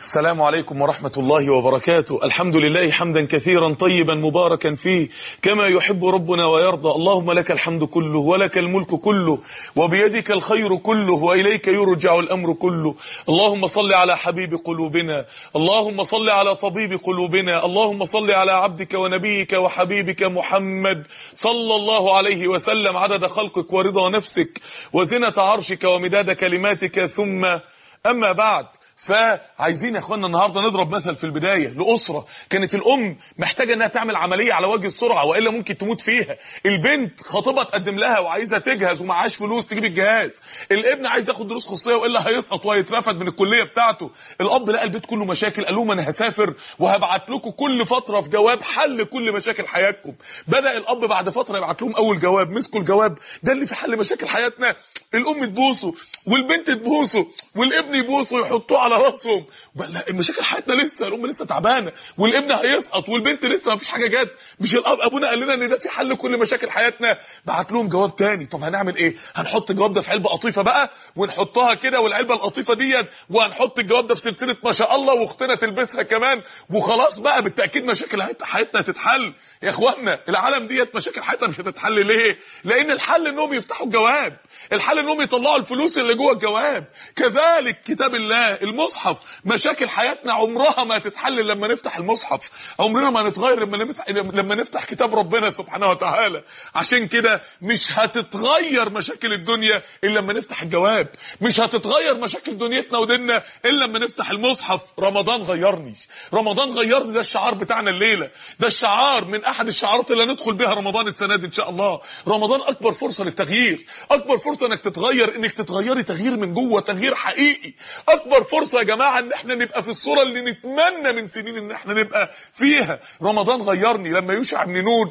السلام عليكم ورحمة الله وبركاته. الحمد لله حمدا كثيرا طيبا مباركا فيه كما يحب ربنا ويرضى. اللهم لك الحمد كله ولك الملك كله وبيدك الخير كله وإليك يرجع الأمر كله. اللهم صل على حبيب قلوبنا، اللهم صل على طبيب قلوبنا، اللهم صل على عبدك ونبيك وحبيبك محمد صلى الله عليه وسلم عدد خلقك ورضا نفسك وزنة عرشك ومداد كلماتك. ثم أما بعد، فعايزين يا اخوانا النهارده نضرب مثل في البدايه لاسره كانت الام محتاجه انها تعمل عمليه على وجه السرعه والا ممكن تموت فيها. البنت خطيبها تقدم لها وعايزه تجهز ومعهاش فلوس تجيب الجهاز. الابن عايز ياخد دروس خصوصيه والا هيسقط وهيترفد من الكليه بتاعته. الاب لقى البيت كله مشاكل، قال لهم انا هسافر وهبعت لكم كل فتره في جواب حل كل مشاكل حياتكم. بدا الاب بعد فتره يبعت لهم اول جواب، مسكوا الجواب ده اللي في حل مشاكل حياتنا. الام تبوسه والبنت تبوسه والابن يبوسه ويحطوه على راسهم. لا، مشاكل حياتنا لسه، الام لسه تعبانه والابن هيسقط والبنت لسه ما فيش حاجه جت. مش ابونا قال لنا ان ده في حل كل مشاكل حياتنا؟ بعت لهم جواب تاني. طب هنعمل ايه؟ هنحط الجواب ده في علبه قطيفه بقى ونحطها كده، والعلبه القطيفه ديت وهنحط الجواب ده في سلسله ما شاء الله واختنا تلبسها كمان وخلاص بقى بالتاكيد مشاكل حياتنا هتتحل. يا اخوانا العالم ديت مشاكل حياتنا مش هتتحل. ليه؟ لان الحل انهم يفتحوا الجواب، الحل انهم يطلعوا الفلوس اللي جوه الجواب. كذلك كتاب الله المصحف، مشاكل حياتنا عمرها ما هتتحل لما نفتح المصحف، عمرنا ما نتغير لما نفتح كتاب ربنا سبحانه وتعالى. عشان كده مش هتتغير مشاكل الدنيا الا لما نفتح الجواب، مش هتتغير مشاكل دنيتنا وديننا الا لما نفتح المصحف. رمضان غيرني، رمضان غيرني، ده الشعار بتاعنا الليله، ده الشعار من احد الشعارات اللي هندخل بيها رمضان السنه دي ان شاء الله. رمضان اكبر فرصه للتغيير، اكبر فرصه انك تتغير، انك تتغيري تغيير من جوه، تغيير حقيقي. اكبر فرصه يا جماعه ان احنا نبقى في الصوره اللي نتمنى من سنين ان احنا نبقى فيها. رمضان غيرني لما يوشع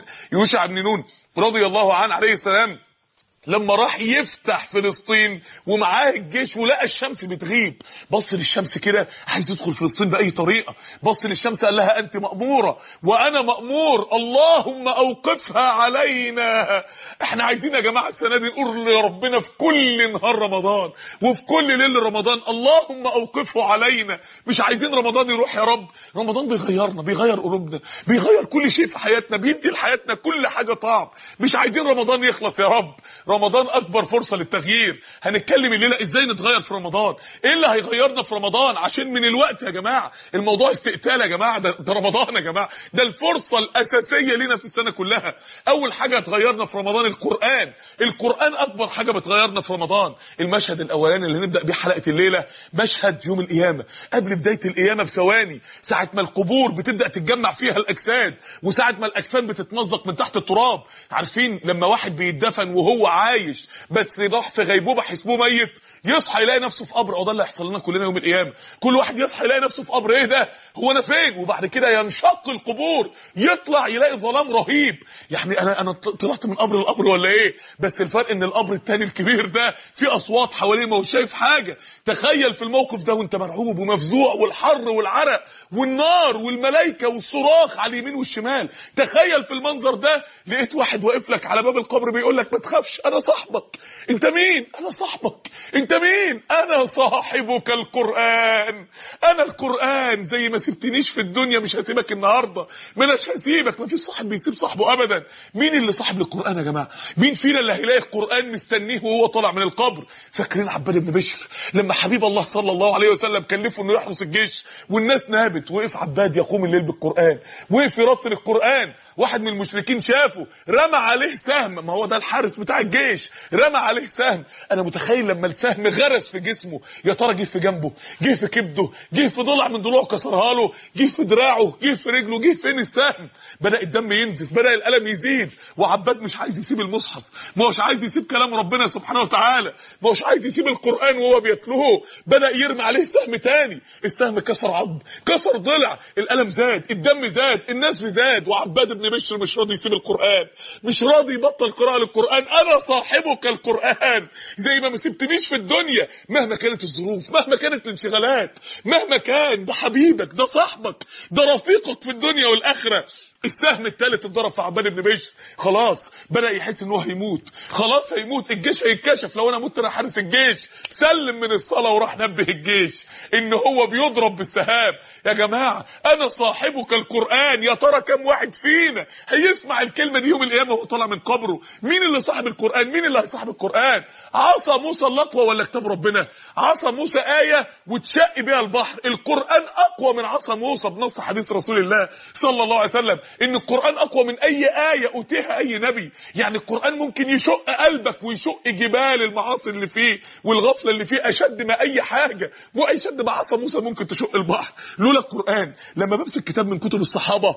بن نون رضي الله عنه عليه السلام لما راح يفتح فلسطين ومعاه الجيش ولقى الشمس بتغيب، بص للشمس كده عايز يدخل فلسطين باي طريقه، بص للشمس قال لها انت مأموره وانا مأمور، اللهم اوقفها علينا. احنا عايزين يا جماعه السنه دي نقول لربنا في كل نهار رمضان وفي كل ليل رمضان اللهم اوقفه علينا. مش عايزين رمضان يروح يا رب. رمضان بيغيرنا، بيغير قلوبنا، بيغير كل شيء في حياتنا، بيدي لحياتنا كل حاجه طعم. مش عايزين رمضان يخلص يا رب. رمضان اكبر فرصه للتغيير. هنتكلم الليله ازاي نتغير في رمضان، ايه اللي هيغيرنا في رمضان. عشان من الوقت يا جماعه الموضوع استقتال يا جماعه، ده رمضان يا جماعه، ده الفرصه الاساسيه لينا في السنه كلها. اول حاجه هتغيرنا في رمضان القران اكبر حاجه بتغيرنا في رمضان. المشهد الاولاني اللي هنبدا بيه حلقه الليله مشهد يوم القيامه، قبل بدايه القيامه بثواني، ساعه ما القبور بتبدا تتجمع فيها الاجساد وساعه ما الاجساد بتتمزق من تحت التراب. عارفين لما واحد بيتدفن وهو عايش بس راح في غيبوبه حسبوه ميت، يصحى يلاقي نفسه في قبر. ده اللي هيحصل لنا كلنا يوم القيامه، كل واحد يصحى يلاقي نفسه في قبر. ايه ده؟ هو انا فين؟ وبعد كده ينشق القبور، يطلع يلاقي ظلام رهيب. يعني انا طلعت من قبر لقبر ولا ايه؟ بس الفرق ان القبر الثاني الكبير ده في اصوات حواليه ما هوش شايف حاجه. تخيل في الموقف ده وانت مرعوب ومفزوع والحر والعرق والنار والملائكه والصراخ على اليمين والشمال. تخيل في المنظر ده لقيت واحد واقف لك على باب القبر بيقول لك ما تخافش انا صاحبك. انت مين؟ انا صاحبك. انت مين؟ انا صاحبك القرآن. انا القرآن، زي ما سبتنيش في الدنيا مش هسيبك النهارده، مش هسيبك. ما فيش صاحب بيسيب صاحبه ابدا. مين اللي صاحب للقرآن يا جماعه؟ مين فينا اللي هيلاقي القرآن مستنيه وهو طالع من القبر؟ فاكرين عباد بن بشر لما حبيب الله صلى الله عليه وسلم كلفه انه يحرس الجيش والناس نابت، وقف عباد يقوم الليل بالقرآن، وقف يرتل القرآن. واحد من المشركين شافه رمى عليه سهم، ما هو ده الحارس بتاع الجيش، رمى عليه سهم. انا متخيل لما السهم غرس في جسمه، يا ترى جه في جنبه، جه في كبده، جه في ضلع من ضلوعه كسرها له، جه في دراعه، جه في رجله، جه فين السهم؟ بدا الدم ينزف، بدا الالم يزيد، وعباد مش عايز يسيب المصحف، ما هوش عايز يسيب كلام ربنا سبحانه وتعالى، ما هوش عايز يسيب القرآن وهو بيتلوه. بدا يرمي عليه سهم تاني، السهم كسر عظم، كسر ضلع، الالم زاد، الدم زاد، الناس زاد، وعباد بن بشر مش راضي يسيب القرآن، مش راضي يبطل قراءة للقرآن. انا صاحبك القرآن، زي ما سبتنيش في الدنيا مهما كانت الظروف، مهما كانت الانشغالات، مهما كان، ده حبيبك، ده صاحبك، ده رفيقك في الدنيا والاخره. السهم الثالث اتضرب في عباد بن بشر، خلاص بدأ يحس ان هو هيموت، خلاص هيموت، الجيش هيتكشف، لو انا مت انا حارس الجيش. سلم من الصلاه وراح نبه الجيش ان هو بيضرب بالسهام. يا جماعه انا صاحبك القران، يا ترى كم واحد فينا هيسمع الكلمه دي يوم القيامه وهو طالع من قبره؟ مين اللي صاحب القران؟ مين اللي هيصاحب القران؟ عصا موسى اللطوه ولا كتاب ربنا؟ عصا موسى ايه وتشق بيها البحر، القران اقوى من عصا موسى بنص حديث رسول الله صلى الله عليه وسلم ان القران اقوى من اي ايه اوتيها اي نبي. يعني القران ممكن يشق قلبك ويشق جبال المعاصي اللي فيه والغفله اللي فيه اشد ما اي حاجه، واشد ما عصا موسى ممكن تشق البحر. لولا القران لما بمسك كتاب من كتب الصحابه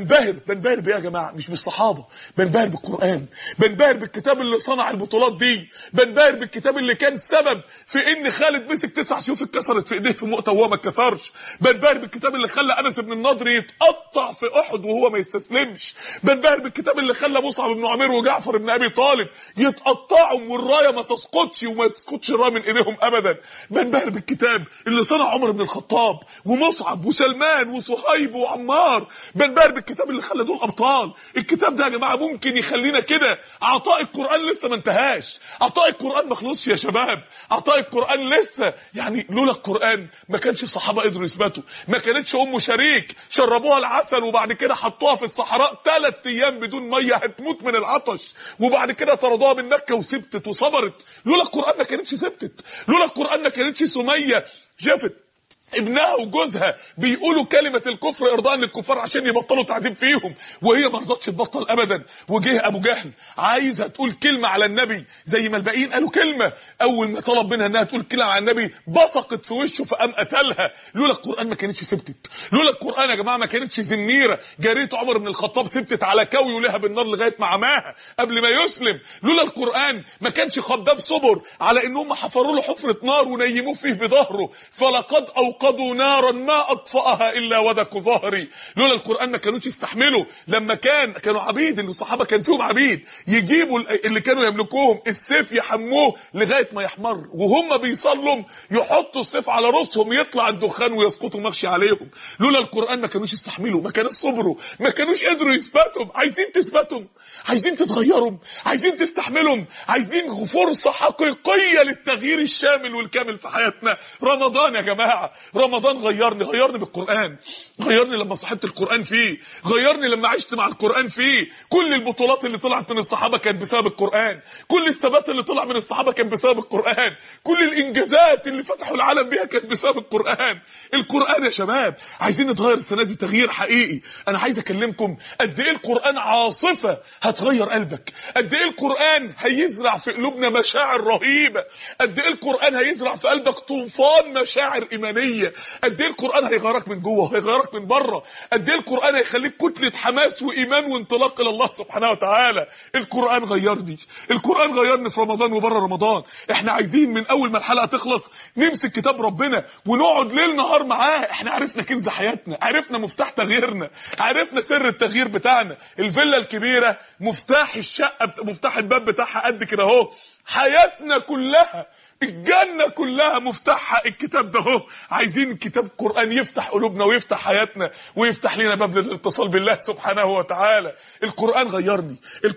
بنبهر بيه يا جماعه، مش بالصحابه، بنبهر بالقران، بنبهر بالكتاب اللي صنع البطولات دي، بنبهر بالكتاب اللي كان سبب في ان خالد مسك 9 سيوف اتكسرت في ايديه في مؤتة وهو ما اتكسرش، بنبهر بالكتاب اللي خلى انس بن النضر يتقطع في احد وهو ما يستسلمش، بنبهر بالكتاب اللي خلى مصعب بن عمير وجعفر بن ابي طالب يتقطعوا والرايه ما تسقطش وما تسقطش الرايه من ايديهم ابدا، بنبهر بالكتاب اللي صنع عمر بن الخطاب ومصعب وسلمان وصهيب وعمار، بنبهر بالكتاب اللي خلى دول ابطال. الكتاب ده يا جماعه ممكن يخلينا كده. عطاء القران لسه ما انتهاش، عطاء القران ما خلصش يا شباب، عطاء القران لسه. يعني لولا القران ما كانش الصحابه قدروا يثبتوا، ما كانتش ام شريك شربوها العسل وبعد كده حطوها في الصحراء 3 ايام بدون ميه هتموت من العطش، وبعد كده طردوها من مكه وسبتت وصبرت. لولا القران ما كانتش سبتت، لولا القران ما كانتش سميه شافت ابنها وجوزها بيقولوا كلمه الكفر ارضاء للكفار عشان يبطلوا تعذيب فيهم، وهي ما رضتش تبطل ابدا. وجه ابو جهل عايزه تقول كلمه على النبي زي ما الباقيين قالوا كلمه، اول ما طلب منها انها تقول كلمه على النبي بصقت في وشه فقام قتلها. لولا القران ما كانتش سبتت، لولا القران يا جماعه ما كانتش زنيره جاريه عمر بن الخطاب سبتت على كوي ولها بالنار لغايه ما عماها قبل ما يسلم. لولا القران ما كانش خباب صبر على انهم حفروا له حفره نار ونيموه فيه بظهره، فلقد اوقدوا نارا ما اطفاها الا ودك ظهري. لولا القران ما كانوش يستحملوا لما كانوا عبيد، اللي الصحابه كان فيهم عبيد، يجيبوا اللي كانوا يملكوهم السيف يحموه لغايه ما يحمر، وهم بيصلوا يحطوا السيف على راسهم يطلع الدخان ويسقطوا مغشي عليهم. لولا القران ما كانوش يستحملوا، ما كانوش صبروا، ما كانوش قدروا يثبتوا. عايزين تثبتوا، عايزين تتغيروا، عايزين تستحملوا، عايزين فرصه حقيقيه للتغيير الشامل والكامل في حياتنا. رمضان يا جماعه، رمضان غيرني بالقران، غيرني لما صحبت القران فيه، غيرني لما عشت مع القران فيه. كل البطولات اللي طلعت من الصحابه كانت بسبب القران، كل الثبات اللي طلع من الصحابه كان بسبب القران، كل الانجازات اللي فتحوا العالم بيها كانت بسبب القران. القران يا شباب عايزين نتغير السنه دي تغيير حقيقي. انا عايز اكلمكم قد ايه القران عاصفه هتغير قلبك، قد ايه القران هيزرع في قلوبنا مشاعر رهيبه، قد ايه القران هيزرع في قلبك طوفان مشاعر ايمانيه، قد ايه القران هيغيرك من جوه وهيغيرك من بره، قد ايه القران هيخليك كتله حماس وايمان وانطلاق الى الله سبحانه وتعالى. القران غيرني، القران غيرني في رمضان وبره رمضان. احنا عايزين من اول ما الحلقه تخلص نمسك كتاب ربنا ونقعد ليل نهار معاه. احنا عرفنا كنز حياتنا، عرفنا مفتاح تغييرنا، عرفنا سر التغيير بتاعنا. الفيلا الكبيره مفتاح الشقه مفتاح الباب بتاعها قد كده اهو. حياتنا كلها الجنه كلها مفتاحها الكتاب ده اهو. عايزين كتاب القران يفتح قلوبنا ويفتح حياتنا ويفتح لنا باب للاتصال بالله سبحانه وتعالى. القران غيرني،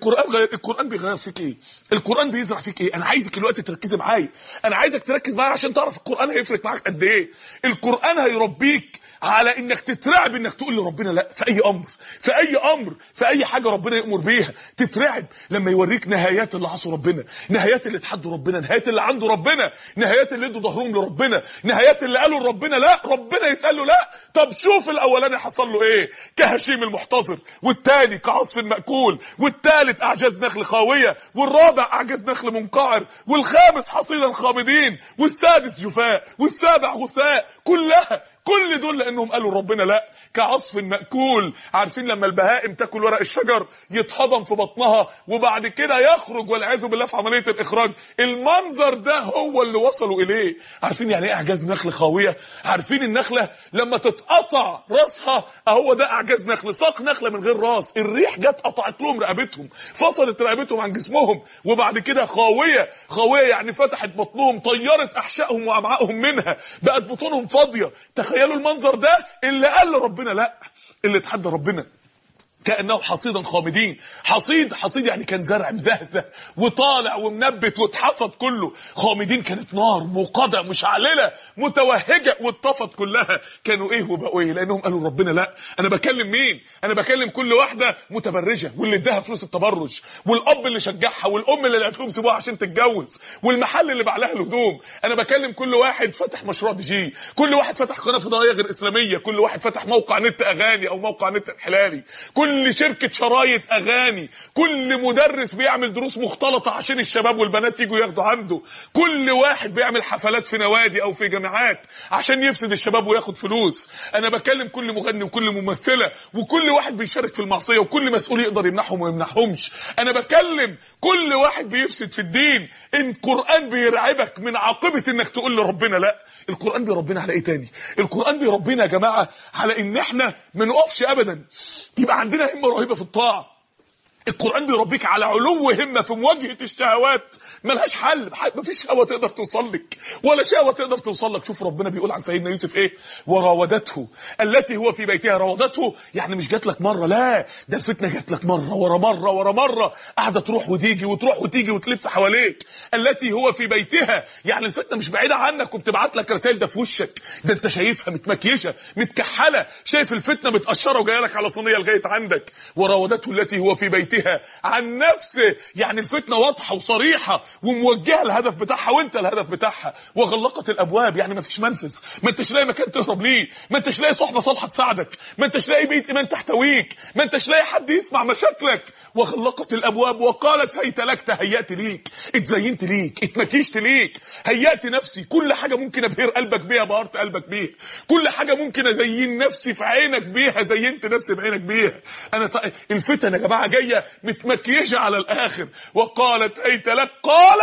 القران بيغير فيك ايه، القران بيزرع فيك ايه. انا عايزك دلوقتي تركزي معايا، انا عايزك تركز معايا عشان تعرف القران هيفرق معاك قد ايه. القران هيربيك على انك تترعب انك تقول لربنا لا في اي امر، في اي امر، في اي حاجه ربنا يأمر بيها. تترعب لما يوريك نهايات اللي عصوا ربنا، نهايات اللي اتحدوا ربنا، نهايات اللي عنده ربنا، نهايات اللي ادوا ظهرهم لربنا، نهايات اللي قالوا لربنا لا، ربنا يتقال له لا. طب شوف الاولاني حصل له ايه، كهشيم المحتضر، والتاني كعصف مأكول، والتالت اعجاز نخل خاويه، والرابع اعجاز نخل منقعر، والخامس حصيدا خامدين، والسادس جفاء، والسابع غثاء. كل دول لانهم قالوا ربنا لا. كعصف مأكول، عارفين لما البهائم تاكل ورق الشجر يتهضم في بطنها وبعد كده يخرج والعياذ بالله في عمليه الاخراج. المنظر ده هو اللي وصلوا اليه. عارفين يعني ايه اعجاز نخل خاويه؟ عارفين النخله لما تتقطع راسها اهو ده اعجاز نخل، ساق نخله من غير راس، الريح جت قطعت لهم رقبتهم، فصلت رقبتهم عن جسمهم، وبعد كده خاويه يعني فتحت بطنهم، طيرت احشائهم وامعائهم منها، بقت بطونهم فاضيه. تخيلوا المنظر ده اللي قال ربنا لا، اللي اتحدى ربنا كأنه حصيدا خامدين. حصيد يعني كان زرع مزهزه وطالع ومنبت واتحصد كله. خامدين كانت نار موقده مشعلله متوهجه واتطفت كلها. كانوا ايه وبقوا ايه؟ لانهم قالوا ربنا لا. انا بكلم مين؟ انا بكلم كل واحده متبرجه واللي اداها فلوس التبرج، والاب اللي شجعها، والام اللي قالت لهم سيبوها عشان تتجوز، والمحل اللي باع لها الهدوم. انا بكلم كل واحد فتح مشروع دي جي، كل واحد فتح قناه فضائيه غير اسلاميه، كل واحد فتح موقع نت اغاني او موقع نت انحلالي، كل شركه شرايط اغاني، كل مدرس بيعمل دروس مختلطه عشان الشباب والبنات يجوا ياخدوا عنده، كل واحد بيعمل حفلات في نوادي او في جامعات عشان يفسد الشباب وياخد فلوس. انا بكلم كل مغني وكل ممثله وكل واحد بيشارك في المعصيه وكل مسؤول يقدر يمنعهم وما يمنعهمش. انا بكلم كل واحد بيفسد في الدين. ان القران بيرعبك من عاقبه انك تقول لربنا لا. القران بيربينا على ايه تاني؟ القران بيربينا يا جماعه على ان احنا ما نقفش ابدا، يبقى عندنا همه رهيبه في الطاعه. القرآن بيربيك على علو همة في مواجهة الشهوات ملهاش حل. مفيش شهوة تقدر توصل لك ولا شهوة تقدر توصل لك. شوف ربنا بيقول عن سيدنا يوسف ايه؟ وراودته التي هو في بيتها. راودته يعني مش جات لك مرة، لا ده الفتنة جات لك مرة ورا مرة ورا مرة، قاعدة تروح وتيجي وتروح وتيجي وتلف حواليك. التي هو في بيتها يعني الفتنة مش بعيدة عنك وبتبعت لك رسائل ده في وشك، ده انت شايفها متمكيشة متكحلة، شايف الفتنة متقشرة وجايه لك على صينية لغاية عندك. وراودته التي هو في بيتها عن نفسه يعني الفتنه واضحه وصريحه وموجهه الهدف بتاعها وانت الهدف بتاعها. وغلقت الابواب يعني مفيش منفذ، ما انتش لاقي مكان تهرب ليه، ما انتش لاقي صحبه صالحه تساعدك، ما انتش لاقي بيت ايمان تحتويك، ما انتش لاقي حد يسمع مشاكلك. وغلقت الابواب وقالت هيت لك، تهيأت ليك، اتزينت ليك، اتمكيشت ليك، هيأت نفسي. كل حاجه ممكن ابهر قلبك بيها بهرت قلبك بيها، كل حاجه ممكن ازين نفسي في عينك بيها زينت نفسي بعينك بيها. انا الفتن يا جماعه جايه متمكيشه على الاخر. وقالت هيت لك قال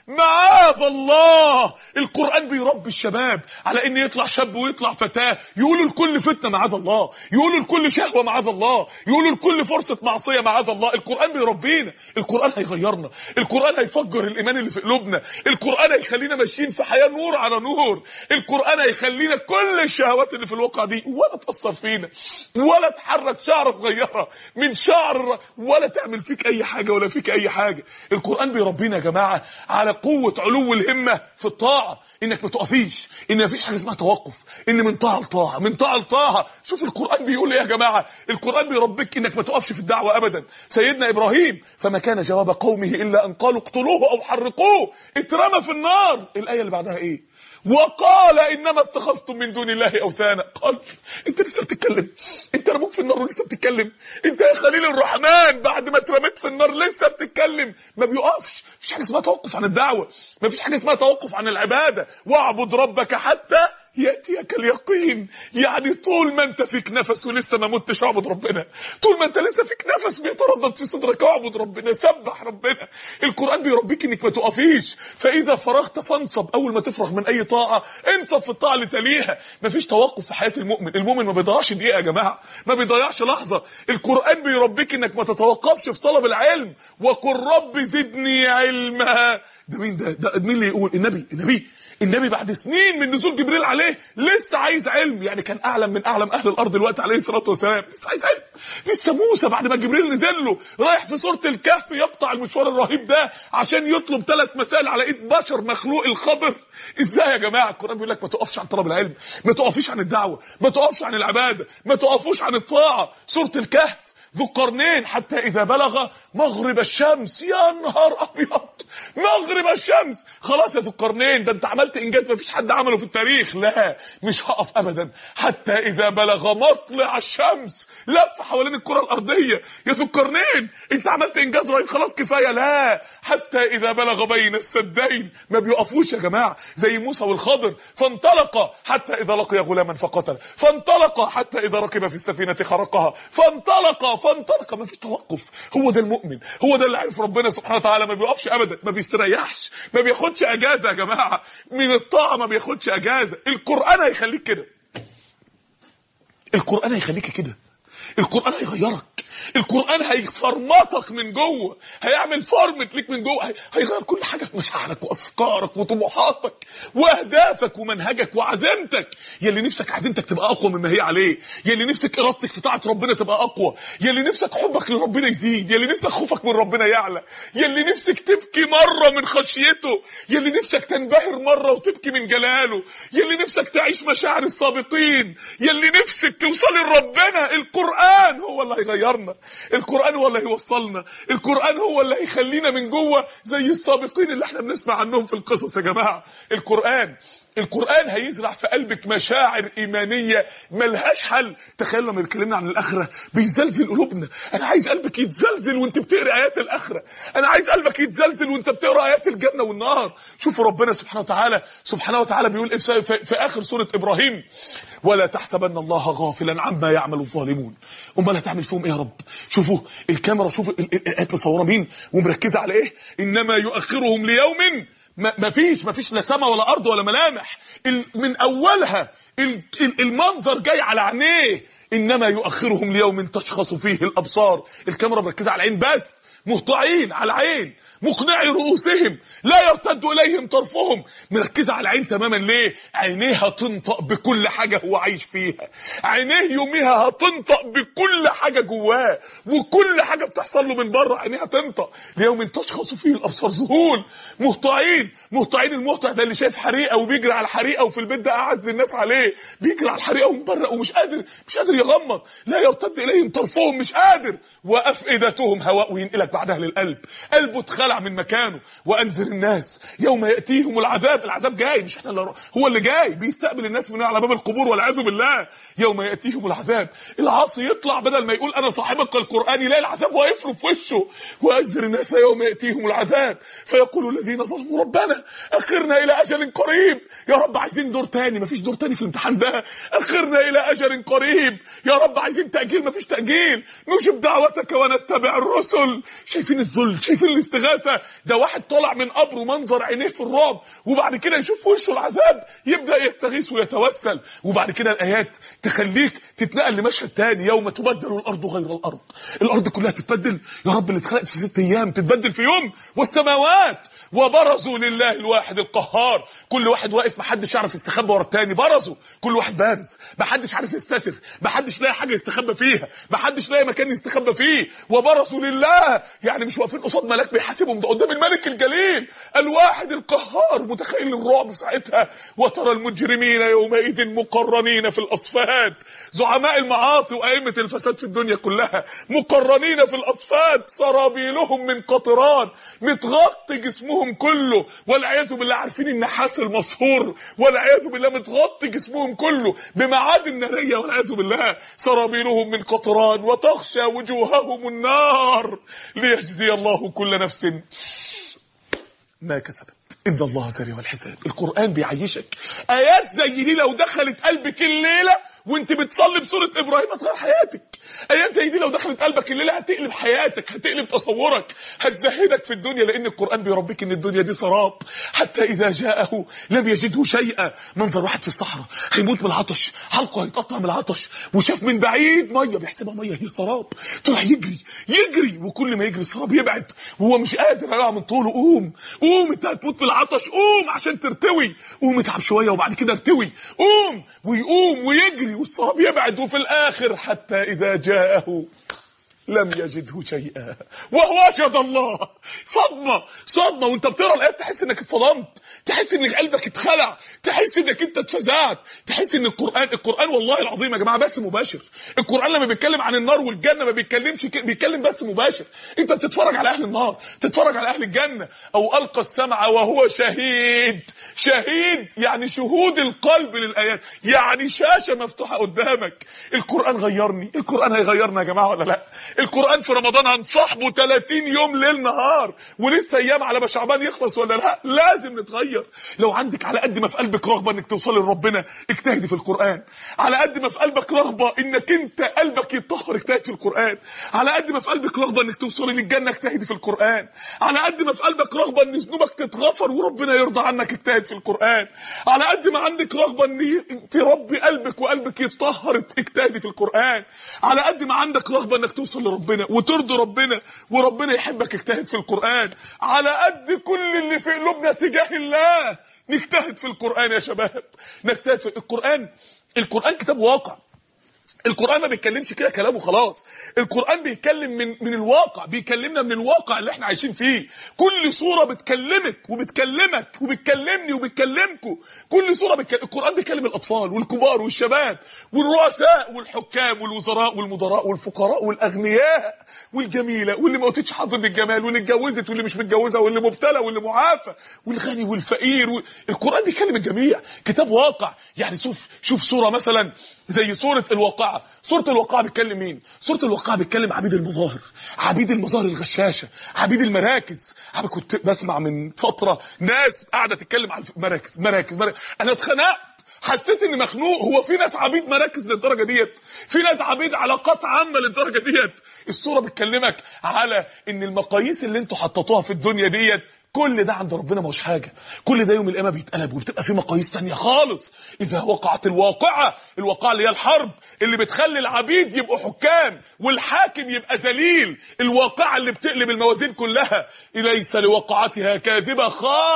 معاذ الله. القرآن بيربي الشباب على ان يطلع شاب ويطلع فتاة يقولوا لكل فتنة معاذ الله، يقولوا لكل شهوة معاذ الله، يقولوا لكل فرصة معصية معاذ الله. القرآن بيربينا، القرآن هيغيرنا، القرآن هيفجر الايمان اللي في قلوبنا، القرآن هيخلينا ماشيين في حياة نور على نور، القرآن هيخلينا كل الشهوات اللي في الواقع دي ولا تأثر فينا ولا تحرك شعرة صغيرة من شعر ولا تعمل فيك اي حاجة ولا فيك اي حاجة. القرآن بيربينا يا جماعة على قوة علو الهمة في الطاعة، انك ما تقفيش، ان مفيش حاجة اسمها توقف، ان من طاعة لطاعة من طاعة لطاعة. شوف القرآن بيقول ايه يا جماعة؟ القرآن بيربيك انك ما تقفش في الدعوة ابدا. سيدنا ابراهيم فما كان جواب قومه الا ان قالوا اقتلوه او حرقوه، اترمى في النار. الآية اللي بعدها ايه؟ وقال انما اتخذتم من دون الله اوثانا. قال انت لسه بتتكلم؟ انت رموك في النار ولسه بتتكلم؟ انت يا خليل الرحمن بعد ما اترميت في النار لسه بتتكلم؟ ما بيقفش. مفيش حاجه اسمها توقف عن الدعوه، مفيش حاجه اسمها توقف عن العباده. واعبد ربك حتى ياتيك اليقين. يعني طول ما انت فيك نفس ولسه ما متش اعبد ربنا، طول ما انت لسه فيك نفس بيتردد في صدرك اعبد ربنا، سبح ربنا. القرآن بيربيك انك ما تقفيش، فاذا فرغت فانصب. اول ما تفرغ من اي طاعه انصب في الطاعه اللي تليها. مفيش توقف في حياه المؤمن، المؤمن ما بيضيعش دقيقه يا جماعه، ما بيضيعش لحظه. القرآن بيربيك انك ما تتوقفش في طلب العلم. وقل رب زدني علما. ده مين ده مين اللي يقول؟ النبي بعد سنين من نزول جبريل عليه لسه عايز علم. يعني كان اعلم من اعلم اهل الارض الوقت عليه الصلاه والسلام، لسه عايز علم. لسه موسى بعد ما جبريل نزل له رايح في سوره الكهف يقطع المشوار الرهيب ده عشان يطلب 3 مسائل على ايد بشر مخلوق الخضر. ازاي يا جماعه؟ القران بيقول لك ما تقفش عن طلب العلم، ما تقفيش عن الدعوه، ما تقفش عن العباده، ما تقفوش عن الطاعه. سوره الكهف ذو القرنين حتى اذا بلغ مغرب الشمس. يا نهار ابيض، مغرب الشمس. خلاص يا ذو القرنين، ده انت عملت انجاز مفيش حد عمله في التاريخ. لا مش هقف ابدا حتى اذا بلغ مطلع الشمس. لف حوالين الكره الارضيه. يا ذو القرنين انت عملت انجاز رهيب خلاص كفايه. لا حتى اذا بلغ بين السدين. ما بيقفوش يا جماعه زي موسى والخضر. فانطلق حتى اذا لقي غلاما فقتل، فانطلق حتى اذا ركب في السفينه خرقها، فانطلق. ما فيش توقف. هو ده المؤمن، هو ده اللي عارف ربنا سبحانه وتعالى. ما بيقفش ابدا، ما بيستريحش، ما بياخدش اجازه يا جماعه من الطاعه، ما بياخدش اجازه. القرآن هيخليك كده، القرآن هيخليك كده، القرآن هيغيرك. القرآن هيفرمطك من جوه، هيعمل فورمت ليك من جوه، هيغير كل حاجة في مشاعرك وافكارك وطموحاتك واهدافك ومنهجك وعزيمتك. يلي نفسك عزيمتك تبقى اقوى مما هي عليه، يلي نفسك ارادتك في طاعة ربنا تبقى اقوى، يلي نفسك حبك لربنا يزيد، يلي نفسك خوفك من ربنا يعلى، يلي نفسك تبكي مرة من خشيته، يلي نفسك تنبهر مرة وتبكي من جلاله، يلي نفسك تعيش مشاعر السابقين، يلي نفسك توصل لربنا. القرآن هو اللي هيغيرنا، القرآن هو اللي هيوصلنا، القرآن هو اللي هيخلينا من جوه زي السابقين اللي احنا بنسمع عنهم في القصص. يا جماعة القرآن هيزرع في قلبك مشاعر إيمانية ملهاش حل. تخيل لما بيتكلمنا عن الآخرة بيزلزل قلوبنا. أنا عايز قلبك يتزلزل وانت بتقرأ آيات الآخرة، أنا عايز قلبك يتزلزل وانت بتقرأ آيات الجنة والنار. شوفوا ربنا سبحانه وتعالى بيقول إيه في آخر سورة إبراهيم: ولا تحسبن الله غافلا عما يعمل الظالمون. امال هتعمل فيهم ايه يا رب؟ شوفوا الكاميرا، شوفوا الآيات مصوره مين ومركزه على ايه. انما يؤخرهم ليوم ما فيش لا سما ولا ارض ولا ملامح، من اولها المنظر جاي على عينيه. انما يؤخرهم ليوم تشخص فيه الابصار. الكاميرا مركزه على العين بس، مهطعين على العين، مقنعي رؤوسهم لا يرتد اليهم طرفهم. مركزه على العين تماما. ليه؟ عينيها تنطق بكل حاجه هو عايش فيها، عينيه يوميها هتنطق بكل حاجه جواه، وكل حاجه بتحصل له من بره عينيها تنطق. ليوم تشخص فيه الابصار. ذهول، مهطعين. المهطع زي اللي شايف حريقه وبيجري على الحريقه، وفي البيت ده اعز الناس عليه، بيجري على الحريقه ومبرق ومش قادر يغمض. لا يرتد اليهم طرفهم، مش قادر. وافئدتهم هواء، وينقلك بعدها للقلب، قلبه اتخلع من مكانه. وانذر الناس يوم ياتيهم العذاب جاي، مش احنا اللي هو اللي جاي بيستقبل الناس من على باب القبور والعياذ بالله. يوم ياتيهم العذاب، العاصي يطلع بدل ما يقول انا صاحبك القرآن يلاقي العذاب واقف له في وشه. وانذر الناس يوم ياتيهم العذاب فيقول الذين ظلموا ربنا اخرنا الى اجل قريب. يا رب عايزين دور تاني، مفيش دور تاني في الامتحان ده. اخرنا الى اجل قريب، يا رب عايزين تاجيل، مفيش تاجيل. نجب دعوتك ونتبع الرسل. شايفين الذل، شايفين الاستغاثه. ده واحد طالع من قبره منظر عينيه في الرعب، وبعد كده يشوف وشه العذاب يبدا يستغيث ويتوسل. وبعد كده الايات تخليك تتنقل لمشهد تاني: يوم تبدل الارض غير الارض كلها تتبدل. يا رب اللي اتخلقت في 6 ايام تتبدل في يوم. والسماوات وبرزوا لله الواحد القهار. كل واحد واقف، محدش يعرف يستخبى ورا التاني. برزوا، كل واحد بارز، محدش عارف يستتر، محدش لاقي حاجه يستخبى فيها، محدش لاقي مكان يستخبى فيه. وبرزوا لله، يعني مش واقفين قصاد ملاك بيحاسبهم، ده قدام الملك الجليل الواحد القهار. متخيل الرعب ساعتها؟ وترى المجرمين يومئذ مقرنين في الاصفاد. زعماء المعاصي وائمه الفساد في الدنيا كلها مقرنين في الاصفاد، سرابيلهم من قطران، متغطي جسمهم كله والعياذ بالله. عارفين النحاس المصهور والعياذ بالله، متغطي جسمهم كله بمعادن ناريه والعياذ بالله. سرابيلهم من قطران وتغشى وجوههم النار ليجزي الله كل نفس ما كسبت ان الله سريع الحساب. القرآن بيعيشك. ايات زي دي لو دخلت قلبك الليله وانت بتصلي بسوره ابراهيم هتغير حياتك. ايات زي دي لو دخلت قلبك الليله هتقلب حياتك، هتقلب تصورك، هتزهدك في الدنيا. لان القرآن بيربيك ان الدنيا دي سراب. حتى اذا جاءه لم يجده شيئا. منظر واحد في الصحراء هيموت من العطش، حلقه هيتقطع من العطش، وشاف من بعيد ميه بيحسبها ميه، هي سراب. طلع يجري وكل ما يجري السراب يبعد وهو مش قادر يقع من طوله. قوم انت هتموت من العطش، قوم عشان ترتوي، قوم اتعب شويه وبعد كده ارتوي. قوم ويقوم ويجري والسراب يبعد. وفي الاخر حتى اذا جاءه لم يجده شيئا ووجد الله. صدمه وانت بتقرا الايات، تحس انك اتصدمت، تحس ان قلبك اتخلع، تحس انك انت اتفزعت، تحس ان القرآن والله العظيم يا جماعه بس مباشر. القرآن لما بيتكلم عن النار والجنه ما بيتكلمش، بيتكلم بس مباشر. انت بتتفرج على اهل النار، تتفرج على اهل الجنه. او القى السمع وهو شهيد يعني شهود القلب للايات، يعني شاشه مفتوحه قدامك. القرآن غيرني، القرآن هيغيرنا يا جماعه ولا لا؟ القرآن في رمضان هنصاحبه 30 يوم ليل نهار، ولسه ايام على ما شعبان يخلص ولا لا؟ لازم نتغير. لو عندك على قد ما في قلبك رغبه انك توصل لربنا اجتهدي في القرآن، على قد ما في قلبك رغبه انك انت قلبك يتطهر اجتهد في القرآن، على قد ما في قلبك رغبه انك توصل للجنه اجتهدي في القرآن، على قد ما في قلبك رغبه ان ذنوبك تتغفر وربنا يرضى عنك اجتهد في القرآن، على قد ما عندك رغبه ان تربي قلبك وقلبك يتطهر اجتهدي في القرآن، على قد ما عندك رغبه انك توصل لربنا وترضي ربنا وربنا يحبك، اجتهد في القرآن على قد كل اللي في قلوبنا تجاه الله. نجتهد في القرآن يا شباب، نجتهد في القرآن. القرآن كتاب واقع. القرآن ما بيتكلمش كده كلامه خلاص، القرآن بيتكلم من الواقع، بيكلمنا من الواقع اللي احنا عايشين فيه. كل سورة بتكلمك وبتكلمك وبتكلمني وبتكلمكم. كل سورة القرآن بيكلم الأطفال والكبار والشباب والرؤساء والحكام والوزراء والمدراء والفقراء والأغنياء والجميلة واللي ما قلتش حظ من الجمال واللي اتجوزت واللي مش متجوزة واللي مبتلى واللي معافى والغني والفقير القرآن بيكلم الجميع، كتاب واقع. يعني شوف سورة مثلا زي سورة الواقعة. سورة الواقعة بتكلم مين؟ سورة الواقعة بتكلم عبيد المظاهر، عبيد المظاهر الغشاشة، عبيد المراكز. انا كنت بسمع من فترة ناس قاعدة تتكلم عن مراكز. انا اتخنقت، حسيت اني مخنوق. هو في ناس عبيد مراكز للدرجه ديت؟ في ناس عبيد علاقات عامه للدرجه ديت؟ السوره بتكلمك على ان المقاييس اللي انتوا حطيتوها في الدنيا ديت كل ده عند ربنا مش حاجه، كل ده يوم القيامه بيتقلب وبتبقى في مقاييس ثانيه خالص. اذا وقعت الواقعه اللي هي الحرب اللي بتخلي العبيد يبقوا حكام والحاكم يبقى ذليل، الواقعه اللي بتقلب الموازين كلها. ليس لوقعتها كاذبه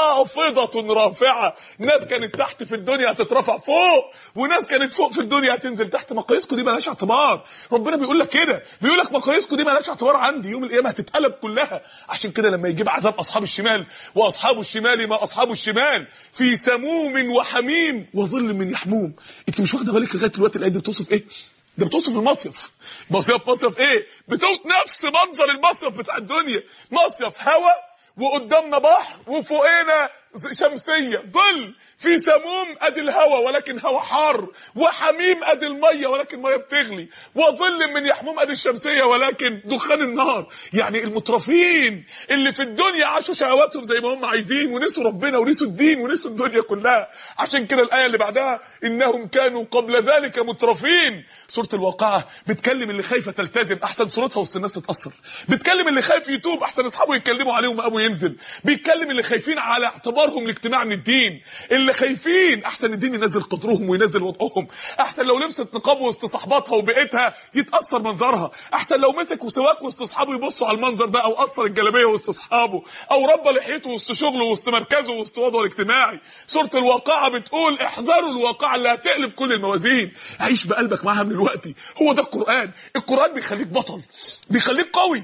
خافضه رافعه. ناس كانت تحت في الدنيا هتترفع فوق، وناس كانت فوق في الدنيا هتنزل تحت. مقاييسكم دي مالهاش اعتبار. ربنا بيقول لك كده، بيقول لك مقاييسكم دي مالهاش اعتبار عندي، يوم القيامه هتتقلب كلها. عشان كده لما يجيب عذاب اصحاب الشمال، واصحاب الشمال ما اصحاب الشمال في سموم وحميم وظل من يحموم. انت مش واخده بالك لغايه دلوقتي الايه دي بتوصف ايه؟ ده بتوصف المصيف. مصيف ايه؟ بتوصف نفس منظر المصيف بتاع الدنيا. مصيف هوا وقدامنا بحر وفوقنا شمسيه ظل، في سموم ادي الهوا ولكن هوا حار، وحميم ادي الميه ولكن ميه بتغلي، وظل من يحموم ادي الشمسيه ولكن دخان النار. يعني المترفين اللي في الدنيا عاشوا شهواتهم زي ما هم عايزين ونسوا ربنا ونسوا الدين ونسوا الدنيا كلها. عشان كده الايه اللي بعدها انهم كانوا قبل ذلك مترفين. سوره الواقعه بتكلم اللي خايفه تلتزم احسن صورتها وسط الناس تتاثر، بتكلم اللي خايف يتوب احسن اصحابه يتكلموا عليه ومقامه ينزل، بيتكلم اللي خايفين على اعتبارهم الاجتماع من الدين، اللي خايفين احسن الدين ينزل قدرهم وينزل وضعهم، احسن لو لبست نقاب وسط صحباتها وبقيتها يتاثر منظرها، احسن لو مسك وسواك وسط اصحابه يبصوا على المنظر ده، او قصر الجلابيه وسط اصحابه، او ربى لحيته وسط شغله وسط مركزه وسط وضعه الاجتماعي. سوره الواقعه بتقول احذروا الواقعه اللي هتقلب كل الموازين. عيش بقلبك معاها من الوقت. هو ده القران. القران بيخليك بطل، بيخليك قوي،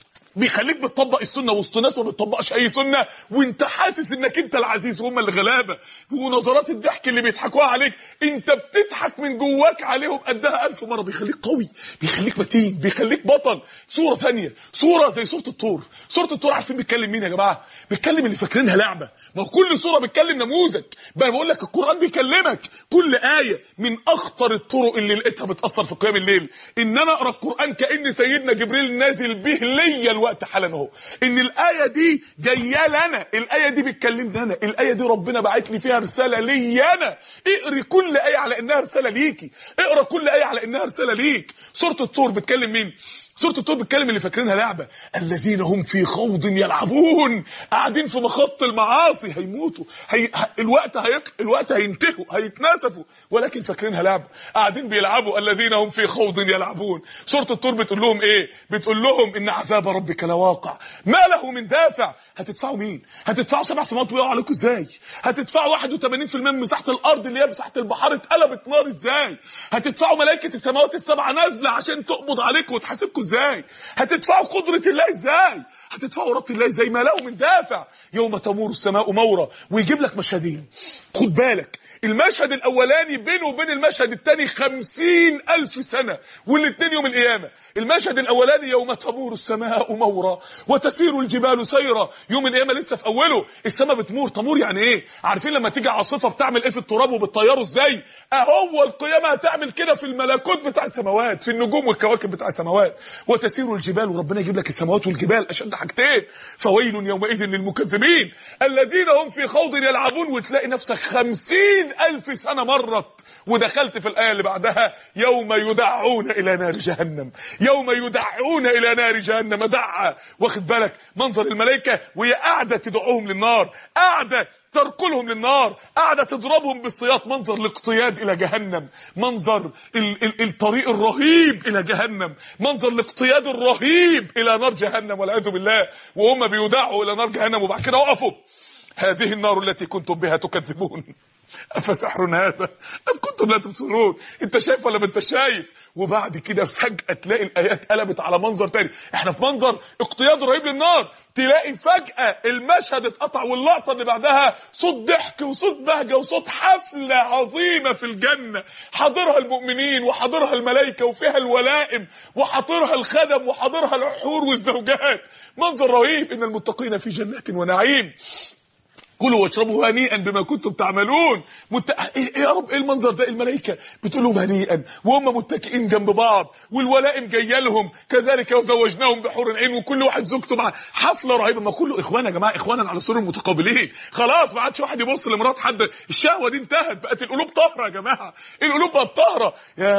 بيخليك بتطبق السنه وسط ناس ما بتطبقش اي سنه، وانت حاسس انك انت العزيز وهم اللي غلابه. ونظرات الضحك اللي بيضحكوها عليك انت بتضحك من جواك عليهم قدها 1000 مره. بيخليك قوي، بيخليك متين، بيخليك بطل. سوره ثانيه، سوره زي سوره الطور. سوره الطور عارفين بيتكلم مين يا جماعه؟ بيتكلم اللي فاكرينها لعبه. ما كل سوره بتكلم نموذج. بقى بقول لك القران بيكلمك. كل ايه من اخطر الطرق اللي لقيتها بتاثر في قيام الليل ان انا اقرا القران كأن سيدنا جبريل نازل به ليا الوقت حالا اهو. ان الايه دي جايه لنا، الايه دي بتكلمني انا، الايه دي ربنا باعت لي فيها رساله لي انا. اقري كل ايه على انها رساله ليكي، اقرا كل ايه على انها رساله ليك. سوره الطور بتكلم مين؟ سوره الطور بتكلم اللي فاكرينها لعبه. الذين هم في خوض يلعبون، قاعدين في مخاض المعاصي، هيموتوا، الوقت هينتهوا، هيتناسفوا، ولكن فاكرينها لعبه، قاعدين بيلعبوا. الذين هم في خوض يلعبون. سوره الطور بتقول لهم ايه؟ بتقول لهم ان عذاب ربك لواقع ما له من دافع. هتدفعوا مين؟ هتدفعوا 7 سماوات ويقعوا عليكم ازاي؟ هتدفعوا 81% من مساحه الارض اللي هي مساحه البحار اتقلبت نار ازاي؟ هتدفعوا ملائكه السماوات السبعه نازله عشان تقبض عليكم وتحاسبكم ازاي؟ هتدفعوا قدره الله ازاي؟ هتدفعوا رب الله ازاي؟ ما له من دافع. يوم تمور السماء مورا. ويجيب لك مشهدين، خد بالك. المشهد الاولاني بينه وبين المشهد الثاني 50,000 سنه، والاثنين يوم القيامه. المشهد الاولاني يوم تمور السماء مورا وتسير الجبال سيرا. يوم القيامه لسه في اوله، السماء بتمور. تمور يعني ايه؟ عارفين لما تيجي عاصفه بتعمل ايه في التراب وبتطيره ازاي؟ اهو القيامه هتعمل كده في الملكوت بتاع السماوات، في النجوم والكواكب بتاع السماوات. وتسير الجبال، وربنا يجيب لك السماوات والجبال اشد حاجتين. فويل يومئذ للمكذبين الذين هم في خوض يلعبون. وتلاقي نفسك 50 60,000 سنة مرت. ودخلت في الآية اللي بعدها يوم يدعون إلى نار جهنم، يوم يدعون إلى نار جهنم دعا. واخد بالك منظر الملائكة وهي قاعدة تدعوهم للنار، قاعدة تركلهم للنار، قاعدة تضربهم بالسياط. منظر الاقتياد إلى جهنم، منظر الطريق الرهيب إلى جهنم، منظر الاقتياد الرهيب إلى نار جهنم والعياذ بالله. وهم بيدعوا إلى نار جهنم وبعد كده وقفوا. هذه النار التي كنتم بها تكذبون أفسحر هذا أم كنتم لا تبصرون. انت شايف ولا ما انت شايف؟ وبعد كده فجأة تلاقي الآيات قلبت على منظر تاني. احنا في منظر اقتياد رهيب للنار، تلاقي فجأة المشهد اتقطع واللقطة اللي بعدها صوت ضحك وصوت بهجة وصوت حفلة عظيمة في الجنة، حاضرها المؤمنين وحاضرها الملائكة وفيها الولائم وحاضرها الخدم وحاضرها الحور والزوجات. منظر رهيب. إن المتقين في جنات ونعيم كلوا واشربوا هنيئا بما كنتم تعملون. إيه يا رب ايه المنظر ده؟ الملائكه بتقول لهم هنيئا وهم متكئين جنب بعض والولائم جايه لهم كذلك وزوجناهم بحور عين وكل واحد زوجته مع حفله رهيبه. ما كله اخوان يا جماعه، اخوانا على سرور متقابلين. خلاص ما عادش واحد يبص لمرات حد، الشهوه دي انتهت، بقت القلوب طاهره يا جماعه، القلوب بقت طاهره.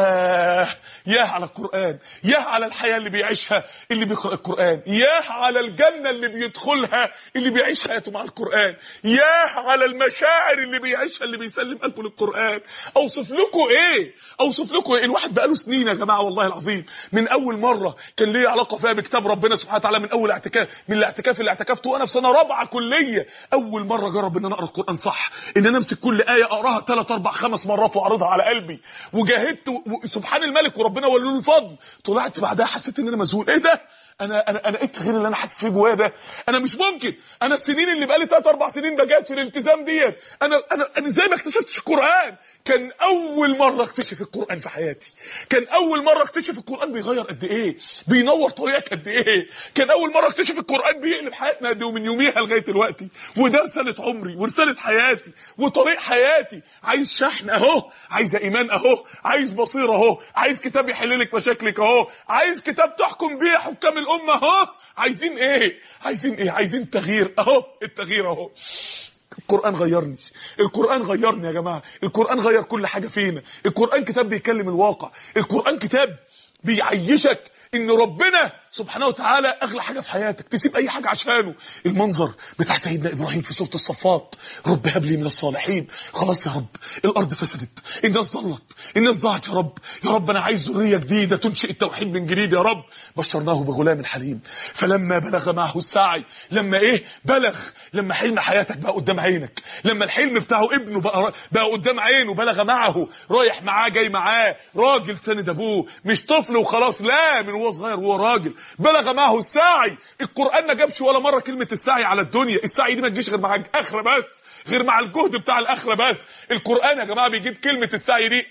يا على القران، يا على الحياه اللي بيعيشها اللي بيقرا القران، يا على الجنه اللي بيدخلها اللي بيعيش حياته مع القران، ياه على المشاعر اللي بيعيشها اللي بيسلم قلبه للقرآن. اوصف لكم ايه؟ اوصف لكم ايه؟ الواحد بقاله سنين يا جماعه والله العظيم من اول مره كان ليه علاقه فيها بكتاب ربنا سبحانه وتعالى، من اول اعتكاف، من الاعتكاف اللي اعتكفته وانا في سنه رابعه كليه، اول مره اجرب ان انا اقرا القران صح، ان انا امسك كل ايه اقراها 3 4 5 مرات واعرضها على قلبي، وجاهدت سبحان الملك وربنا ولي له الفضل. طلعت بعدها حسيت ان انا مذهول. ايه ده؟ انا ايه التغيير اللي انا حاسس فيه جوايا ده؟ انا مش ممكن. انا السنين اللي بقالي 3 4 سنين بجاهد في الالتزام ديت، انا ازاي ما اكتشفتش القران؟ كان اول مره اكتشف القران في حياتي، كان اول مره اكتشف القران بيغير قد ايه، بينور طريقك قد ايه، كان اول مره اكتشف القران بيقلب حياتنا قد ايه. ومن يوميها لغايه دلوقتي وده رساله عمري ورساله حياتي وطريق حياتي. عايز شحن اهو، عايز ايمان اهو، عايز بصيره اهو، عايز كتاب يحل لك مشاكلك اهو، عايز كتاب تحكم بيه حكام الامه اهو. عايزين ايه؟ عايزين ايه؟ عايزين تغيير اهو، التغيير اهو. القرآن غيرني، القرآن غيرني يا جماعة، القرآن غير كل حاجة فينا. القرآن كتاب بيكلم الواقع، القرآن كتاب بيعيشك ان ربنا سبحانه وتعالى اغلى حاجه في حياتك، تسيب اي حاجه عشانه. المنظر بتاع سيدنا ابراهيم في سوره الصفات، رب هب لي من الصالحين. خلاص يا رب الارض فسدت، الناس ضلت، الناس ضاعت، يا رب انا عايز ذريه جديده تنشئ التوحيد من جديد يا رب. بشرناه بغلام حليم فلما بلغ معه السعي. لما ايه؟ بلغ، لما حلم حياتك بقى قدام عينك، لما الحلم بتاعه ابنه بقى قدام عينه، بلغ معه، رايح معاه جاي معاه، راجل سند ابوه، مش طفل وخلاص، لا، من وهو صغير وهو راجل. بلغ معه السعي. القرآن ما جابش ولا مرة كلمة السعي على الدنيا، السعي دي ما تجيش غير مع الآخرة بس، غير مع الجهد بتاع الآخرة بس. القرآن يا جماعة بيجيب كلمة السعي دي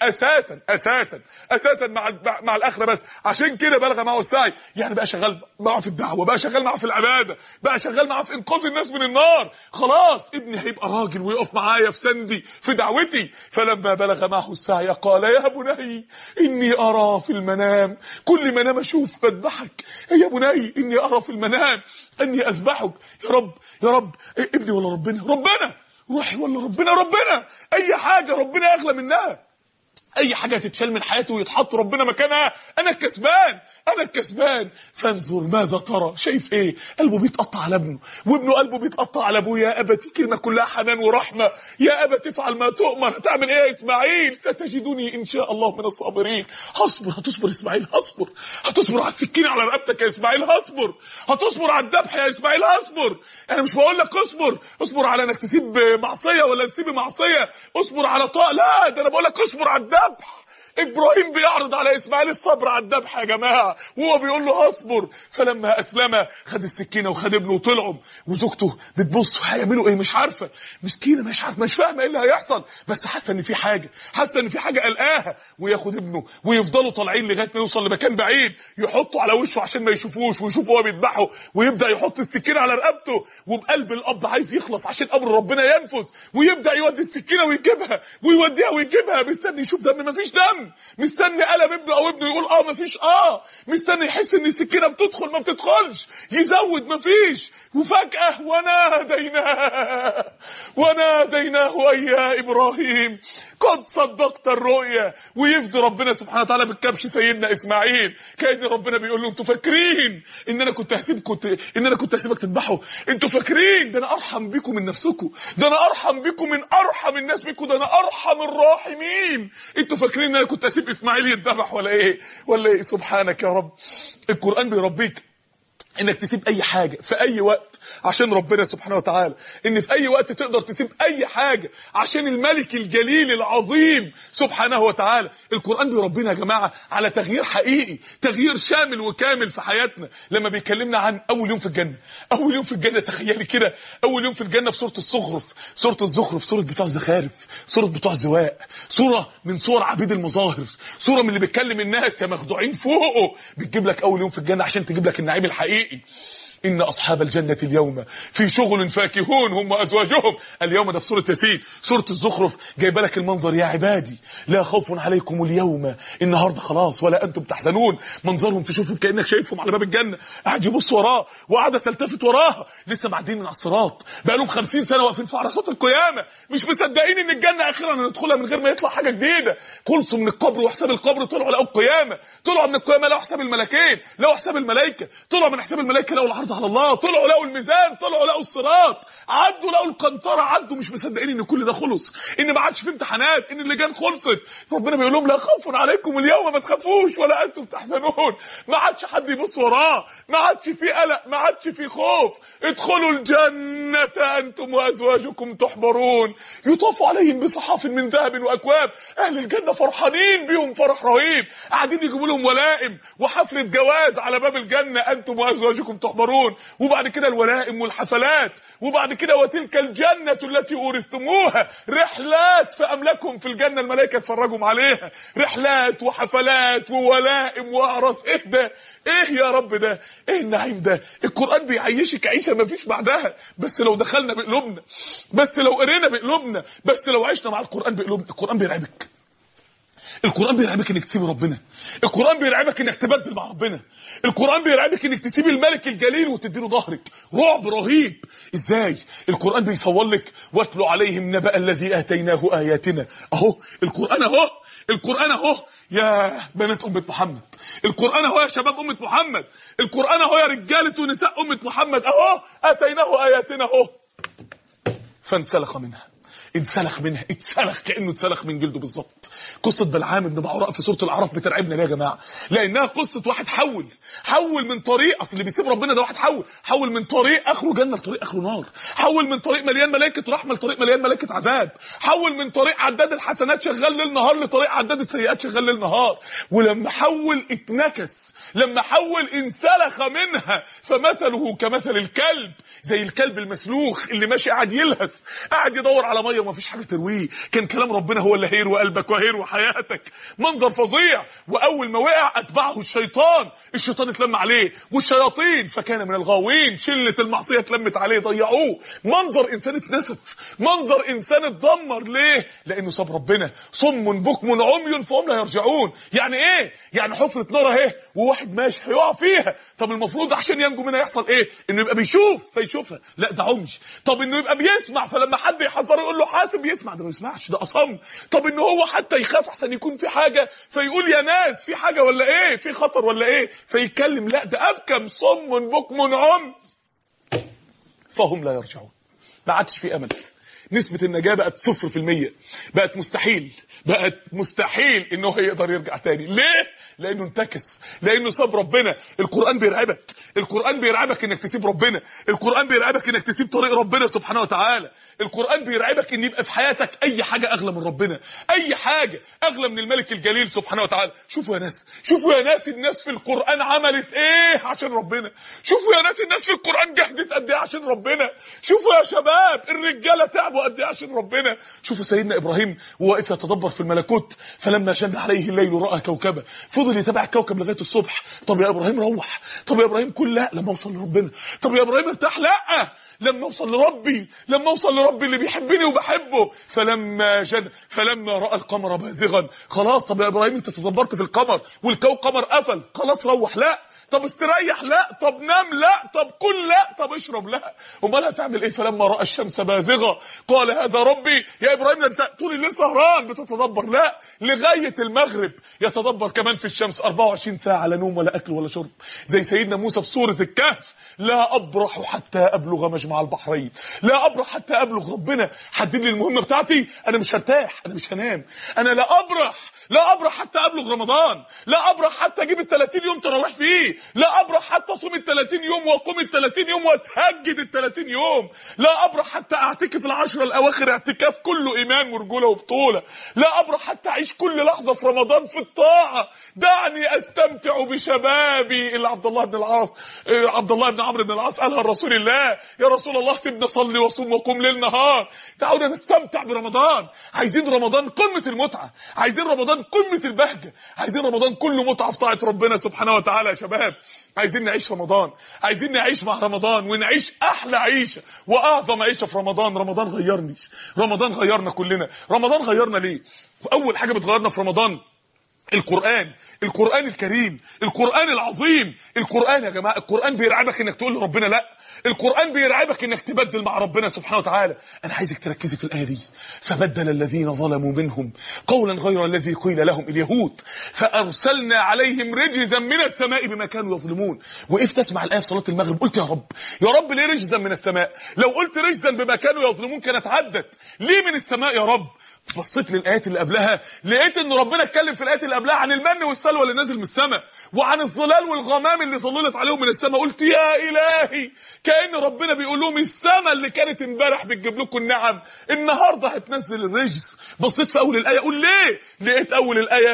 أساسا مع الآخرة بس. عشان كده بلغ معه السعي، يعني بقى شغال معه في الدعوة، بقى شغال معه في العبادة، بقى شغال معه في إنقاذ الناس من النار. خلاص ابني هيبقى راجل ويقف معايا في سندي في دعوتي. فلما بلغ معه السعي قال يا بني إني أرى في المنام، كل ما انام اشوف بذبحك يا بني، اني ارى في المنام اني اذبحك. يا رب ابني ولا ربنا روحي ولا ربنا اي حاجه ربنا اغلى منها. اي حاجه تتشال من حياته ويتحط ربنا مكانها، انا الكسبان. فانظر ماذا ترى، شايف ايه؟ قلبه بيتقطع على ابنه، وابنه قلبه بيتقطع على ابوه. يا ابتي، كلمه كلها حنان ورحمه، يا ابت افعل ما تؤمر. هتعمل ايه يا اسماعيل؟ ستجدني ان شاء الله من الصابرين. هتصبر اسماعيل، هتصبر على السكينه على رقبتك يا اسماعيل، هتصبر على الذبح يا اسماعيل، هصبر. انا مش بقول لك اصبر على انك تسيب معصيه ولا تسيب معصيه، اصبر على طاعه، لا، ده انا بقول لك اصبر على الذبح. ابراهيم بيعرض على اسماعيل الصبر على الذبح يا جماعه، وهو بيقول له اصبر. فلما اسلم خد السكينه وخد ابنه وطلعوا، وزوجته بتبص هيعملوا ايه، مش عارفه، مسكينه مش عارفه، مش فاهمه ايه اللي هيحصل، بس حاسه ان في حاجه قلقاها. وياخد ابنه ويفضلوا طالعين لغايه ما يوصل لمكان بعيد، يحطوا على وشه عشان ما يشوفوش، ويشوفوا هو بيذبحه، ويبدا يحط السكينه على رقبته، وبقلب الاب عايز يخلص عشان امر ربنا ينفذ، ويبدا يودي السكينه ويجيبها ويوديها ويجيبها، مستني يشوف دم، مفيش دم. هم، مستني قلم ابنه او ابنه يقول مفيش، مستني يحس ان السكينه بتدخل ما بتدخلش، يزود مفيش، وفجاه وناديناه اي يا ابراهيم قد صدقت الرؤيا، ويفدي ربنا سبحانه وتعالى بالكبش سيدنا اسماعيل. كأن ربنا بيقول له انتوا فاكرين ان انا كنت هسيبك تذبحوا؟ انتوا فاكرين ده انا ارحم بيكم من نفسكم، ده انا ارحم بيكم من ارحم الناس بيكم، ده انا ارحم الراحمين. انتوا فاكرين ان انا كنت هسيب اسماعيل يتذبح ولا ايه؟ سبحانك يا رب. القرآن بيربيك انك تسيب اي حاجة في اي وقت عشان ربنا سبحانه وتعالى، ان في اي وقت تقدر تسيب اي حاجة عشان الملك الجليل العظيم سبحانه وتعالى. القرآن بيربينا يا جماعة على تغيير حقيقي، تغيير شامل وكامل في حياتنا. لما بيكلمنا عن اول يوم في الجنة، اول يوم في الجنة، تخيلي كده اول يوم في الجنة في سورة الزخرف، سورة بتوع الزخارف، سورة بتوع الزواق، سورة من صور عبيد المظاهر، سورة من اللي بيتكلم الناس كمخدوعين فوقه، بتجيب لك اول يوم في الجنة عشان تجيب لك النعيم الحقيقي. إن أصحاب الجنة اليوم في شغل فاكهون هم وأزواجهم. اليوم ده في سورة ياسين. سورة الزخرف جايبه لك المنظر، يا عبادي لا خوف عليكم اليوم، النهارده خلاص، ولا أنتم تحزنون. منظرهم تشوفهم كأنك شايفهم على باب الجنة، قاعد يبص وراه وقاعدة تلتفت وراها، لسه معديين من على الصراط، بقالهم 50 سنة واقفين في عرصات القيامة، مش مصدقين إن الجنة أخيرا ندخلها من غير ما يطلع حاجة جديدة. خلصوا من القبر وحساب القبر، طلعوا لقوا القيامة، طلعوا من القيامة لقوا حساب الملكين، لقوا حساب الملائكة، طلعوا من حساب الملائكة لقوا العرض على الله، طلعوا لقوا الميزان، طلعوا لقوا الصراط، عدوا لقوا القنطرة، عدوا مش مصدقين ان كل ده خلص، ان ما عادش في امتحانات، ان اللجان خلصت. ربنا بيقول لهم لا خوف عليكم اليوم، ما تخافوش ولا انتم تحزنون. ما عادش حد يبص وراه، ما عادش في قلق، ما عادش في خوف. ادخلوا الجنة انتم وازواجكم تحبرون، يطاف عليهم بصحاف من ذهب واكواب. اهل الجنة فرحانين بيهم فرح رهيب، قاعدين يجيبوا لهم ولائم وحفلة جواز على باب الجنة، انتم وازواجكم تحبرون. وبعد كده الولائم والحفلات، وبعد كده وتلك الجنة التي أورثتموها، رحلات في أملاكهم في الجنة، الملائكة يتفرجوا عليها، رحلات وحفلات وولائم وأعراس. ايه ده؟ ايه يا رب ده؟ ايه النعيم ده؟ القرآن بيعيشك عيشة ما فيش بعدها، بس لو دخلنا بقلوبنا، بس لو قرينا بقلوبنا، بس لو عشنا مع القرآن بقلوبنا. القرآن بيرعبك، القرآن بيرعبك انك تسيب ربنا، القرآن بيرعبك انك تبدل مع ربنا، القرآن بيرعبك انك تسيب الملك الجليل وتديله ظهرك. رعب رهيب. ازاي؟ القرآن بيصور لك واتلو عليهم نبأ الذي آتيناه آياتنا. اهو القرآن، اهو القرآن، اهو يا بنات أمة محمد، القرآن اهو يا شباب أمة محمد، القرآن اهو يا رجالة ونساء أمة محمد، اهو آتيناه آياتنا اهو. فانسلخ منها، اتسلخ كأنه اتسلخ من جلده بالظبط. قصة بلعام بن بعوراء في سورة الأعراف بترعبنا ليه يا جماعة؟ لأنها قصة واحد حول من طريق، أصل اللي بيسيب ربنا ده واحد حول من طريق آخره جنة لطريق آخره نار، حول من طريق مليان ملائكة رحمة لطريق مليان ملائكة عذاب، حول من طريق عداد الحسنات شغال ليل نهار لطريق عداد السيئات شغال ليل نهار. ولما حول اتنكس، لما حول انسلخ منها، فمثله كمثل الكلب، زي الكلب المسلوخ اللي ماشي قاعد يلهث، قاعد يدور على ميه ومفيش حاجه ترويه. كان كلام ربنا هو اللي هيروي قلبك وهيروي حياتك. منظر فظيع. واول ما وقع اتبعه الشيطان اتلم عليه والشياطين فكان من الغاوين، شله المعصيه اتلمت عليه ضيعوه. منظر انسان اتنسف، منظر انسان اتدمر. ليه؟ لانه ساب ربنا. صم بكم عمي فهم لا يرجعون. يعني ايه؟ يعني حفره نار اهي وواحد ماشي هيقع فيها. طب المفروض عشان ينجو منها يحصل ايه؟ انه يبقى بيشوف فيشوفها، لا ده عمي. طب انه يبقى بيسمع، فلما حد يحذره يقول له حاسب يسمع، ده ما يسمعش، ده اصم. طب انه هو حتى يخاف احسن يكون في حاجه فيقول يا ناس في حاجه ولا ايه، في خطر ولا ايه، فيتكلم، لا ده ابكم صم بكم عمي فهم لا يرجعون. ما عادش في امل. نسبة النجاة بقت 0%، بقت مستحيل انه يقدر يرجع تاني. ليه؟ لانه انتكس، لانه ساب ربنا. القرآن بيرعبك، القرآن بيرعبك انك تسيب ربنا، القرآن بيرعبك انك تسيب طريق ربنا سبحانه وتعالى، القرآن بيرعبك ان يبقى في حياتك اي حاجة اغلى من ربنا، اي حاجة اغلى من الملك الجليل سبحانه وتعالى. شوفوا يا ناس، شوفوا يا ناس الناس في القرآن عملت ايه عشان ربنا، شوفوا يا ناس الناس في القرآن جهدت قد ايه عشان ربنا، شوفوا يا شباب الرجالة تعبوا تعبوا قد ايه عشان ربنا. شوفوا سيدنا ابراهيم وواقف يتدبر في الملكوت، فلما جن عليه الليل راى كوكبا، فضل يتابع الكوكب لغايه الصبح. طب يا ابراهيم روح، طب يا ابراهيم كل لا لما اوصل لربنا، طب يا ابراهيم ارتاح لا لما اوصل لربي، لما اوصل لربي اللي بيحبني وبحبه. فلما راى القمر بازغا، خلاص طب يا ابراهيم انت تدبرت في القمر والقمر قفل، خلاص روح لا، طب استريح لا، طب نام لا، طب كل لا، طب اشرب لا، امال هتعمل ايه؟ فلما راى الشمس بازغه قال هذا ربي. يا ابراهيم انت طول الليل سهران بتتدبر لا لغايه المغرب، يتدبر كمان في الشمس 24 ساعه، لا نوم ولا اكل ولا شرب. زي سيدنا موسى في سوره الكهف، لا ابرح حتى ابلغ مجمع البحرين، لا ابرح حتى ابلغ. ربنا حدد لي المهمه بتاعتي، انا مش هرتاح، انا مش هنام، انا لا ابرح حتى ابلغ رمضان، لا ابرح حتى اجيب ال30 يوم تراويح فيه، لا ابرح حتى اصوم ال30 يوم واقوم ال30 يوم واتهجد ال30 يوم، لا ابرح حتى اعتكف العشر الاواخر اعتكاف كله ايمان ورجوله وبطوله، لا ابرح حتى اعيش كل لحظه في رمضان في الطاعه. دعني استمتع بشبابي. اللي عبد الله بن عمرو بن العاص قالها لرسول الله، يا رسول الله سيبنا صلي وصوم وقوم ليل نهار، تعالوا نستمتع برمضان. عايزين رمضان قمه المتعه، عايزين رمضان قمه البهجه، عايزين رمضان كله متعه في طاعه ربنا سبحانه وتعالى. يا شباب عايزين نعيش رمضان، عايزين نعيش مع رمضان ونعيش احلى عيشه واعظم عيشه في رمضان. رمضان غيرني، رمضان غيرنا كلنا. رمضان غيرنا ليه؟ اول حاجه بتغيرنا في رمضان القرآن الكريم، القرآن العظيم. القرآن يا جماعة، القرآن بيرعبك انك تقول لربنا لا، القرآن بيرعبك انك تبدل مع ربنا سبحانه وتعالى. انا عايزك تركزي في الآية دي، فبدل الذين ظلموا منهم قولا غير الذي قيل لهم، اليهود، فأرسلنا عليهم رجزا من السماء بما كانوا يظلمون. وقفت اسمع الآية في صلاة المغرب، قلت يا رب ليه رجزا من السماء؟ لو قلت رجزا بما كانوا يظلمون كانت عدت، ليه من السماء يا رب؟ بصيت للآيات اللي قبلها، لقيت ان ربنا اتكلم في الآيات اللي قبلها عن المن والسلوى اللي نازل من السماء، وعن الظلال والغمام اللي ظللت عليهم من السماء. قلت يا إلهي، كأن ربنا بيقول لهم السماء اللي كانت امبارح بتجيب لكم النعم النهارده هتنزل الرجس. بصيت في اول الآية، اقول ليه؟ لقيت اول الآية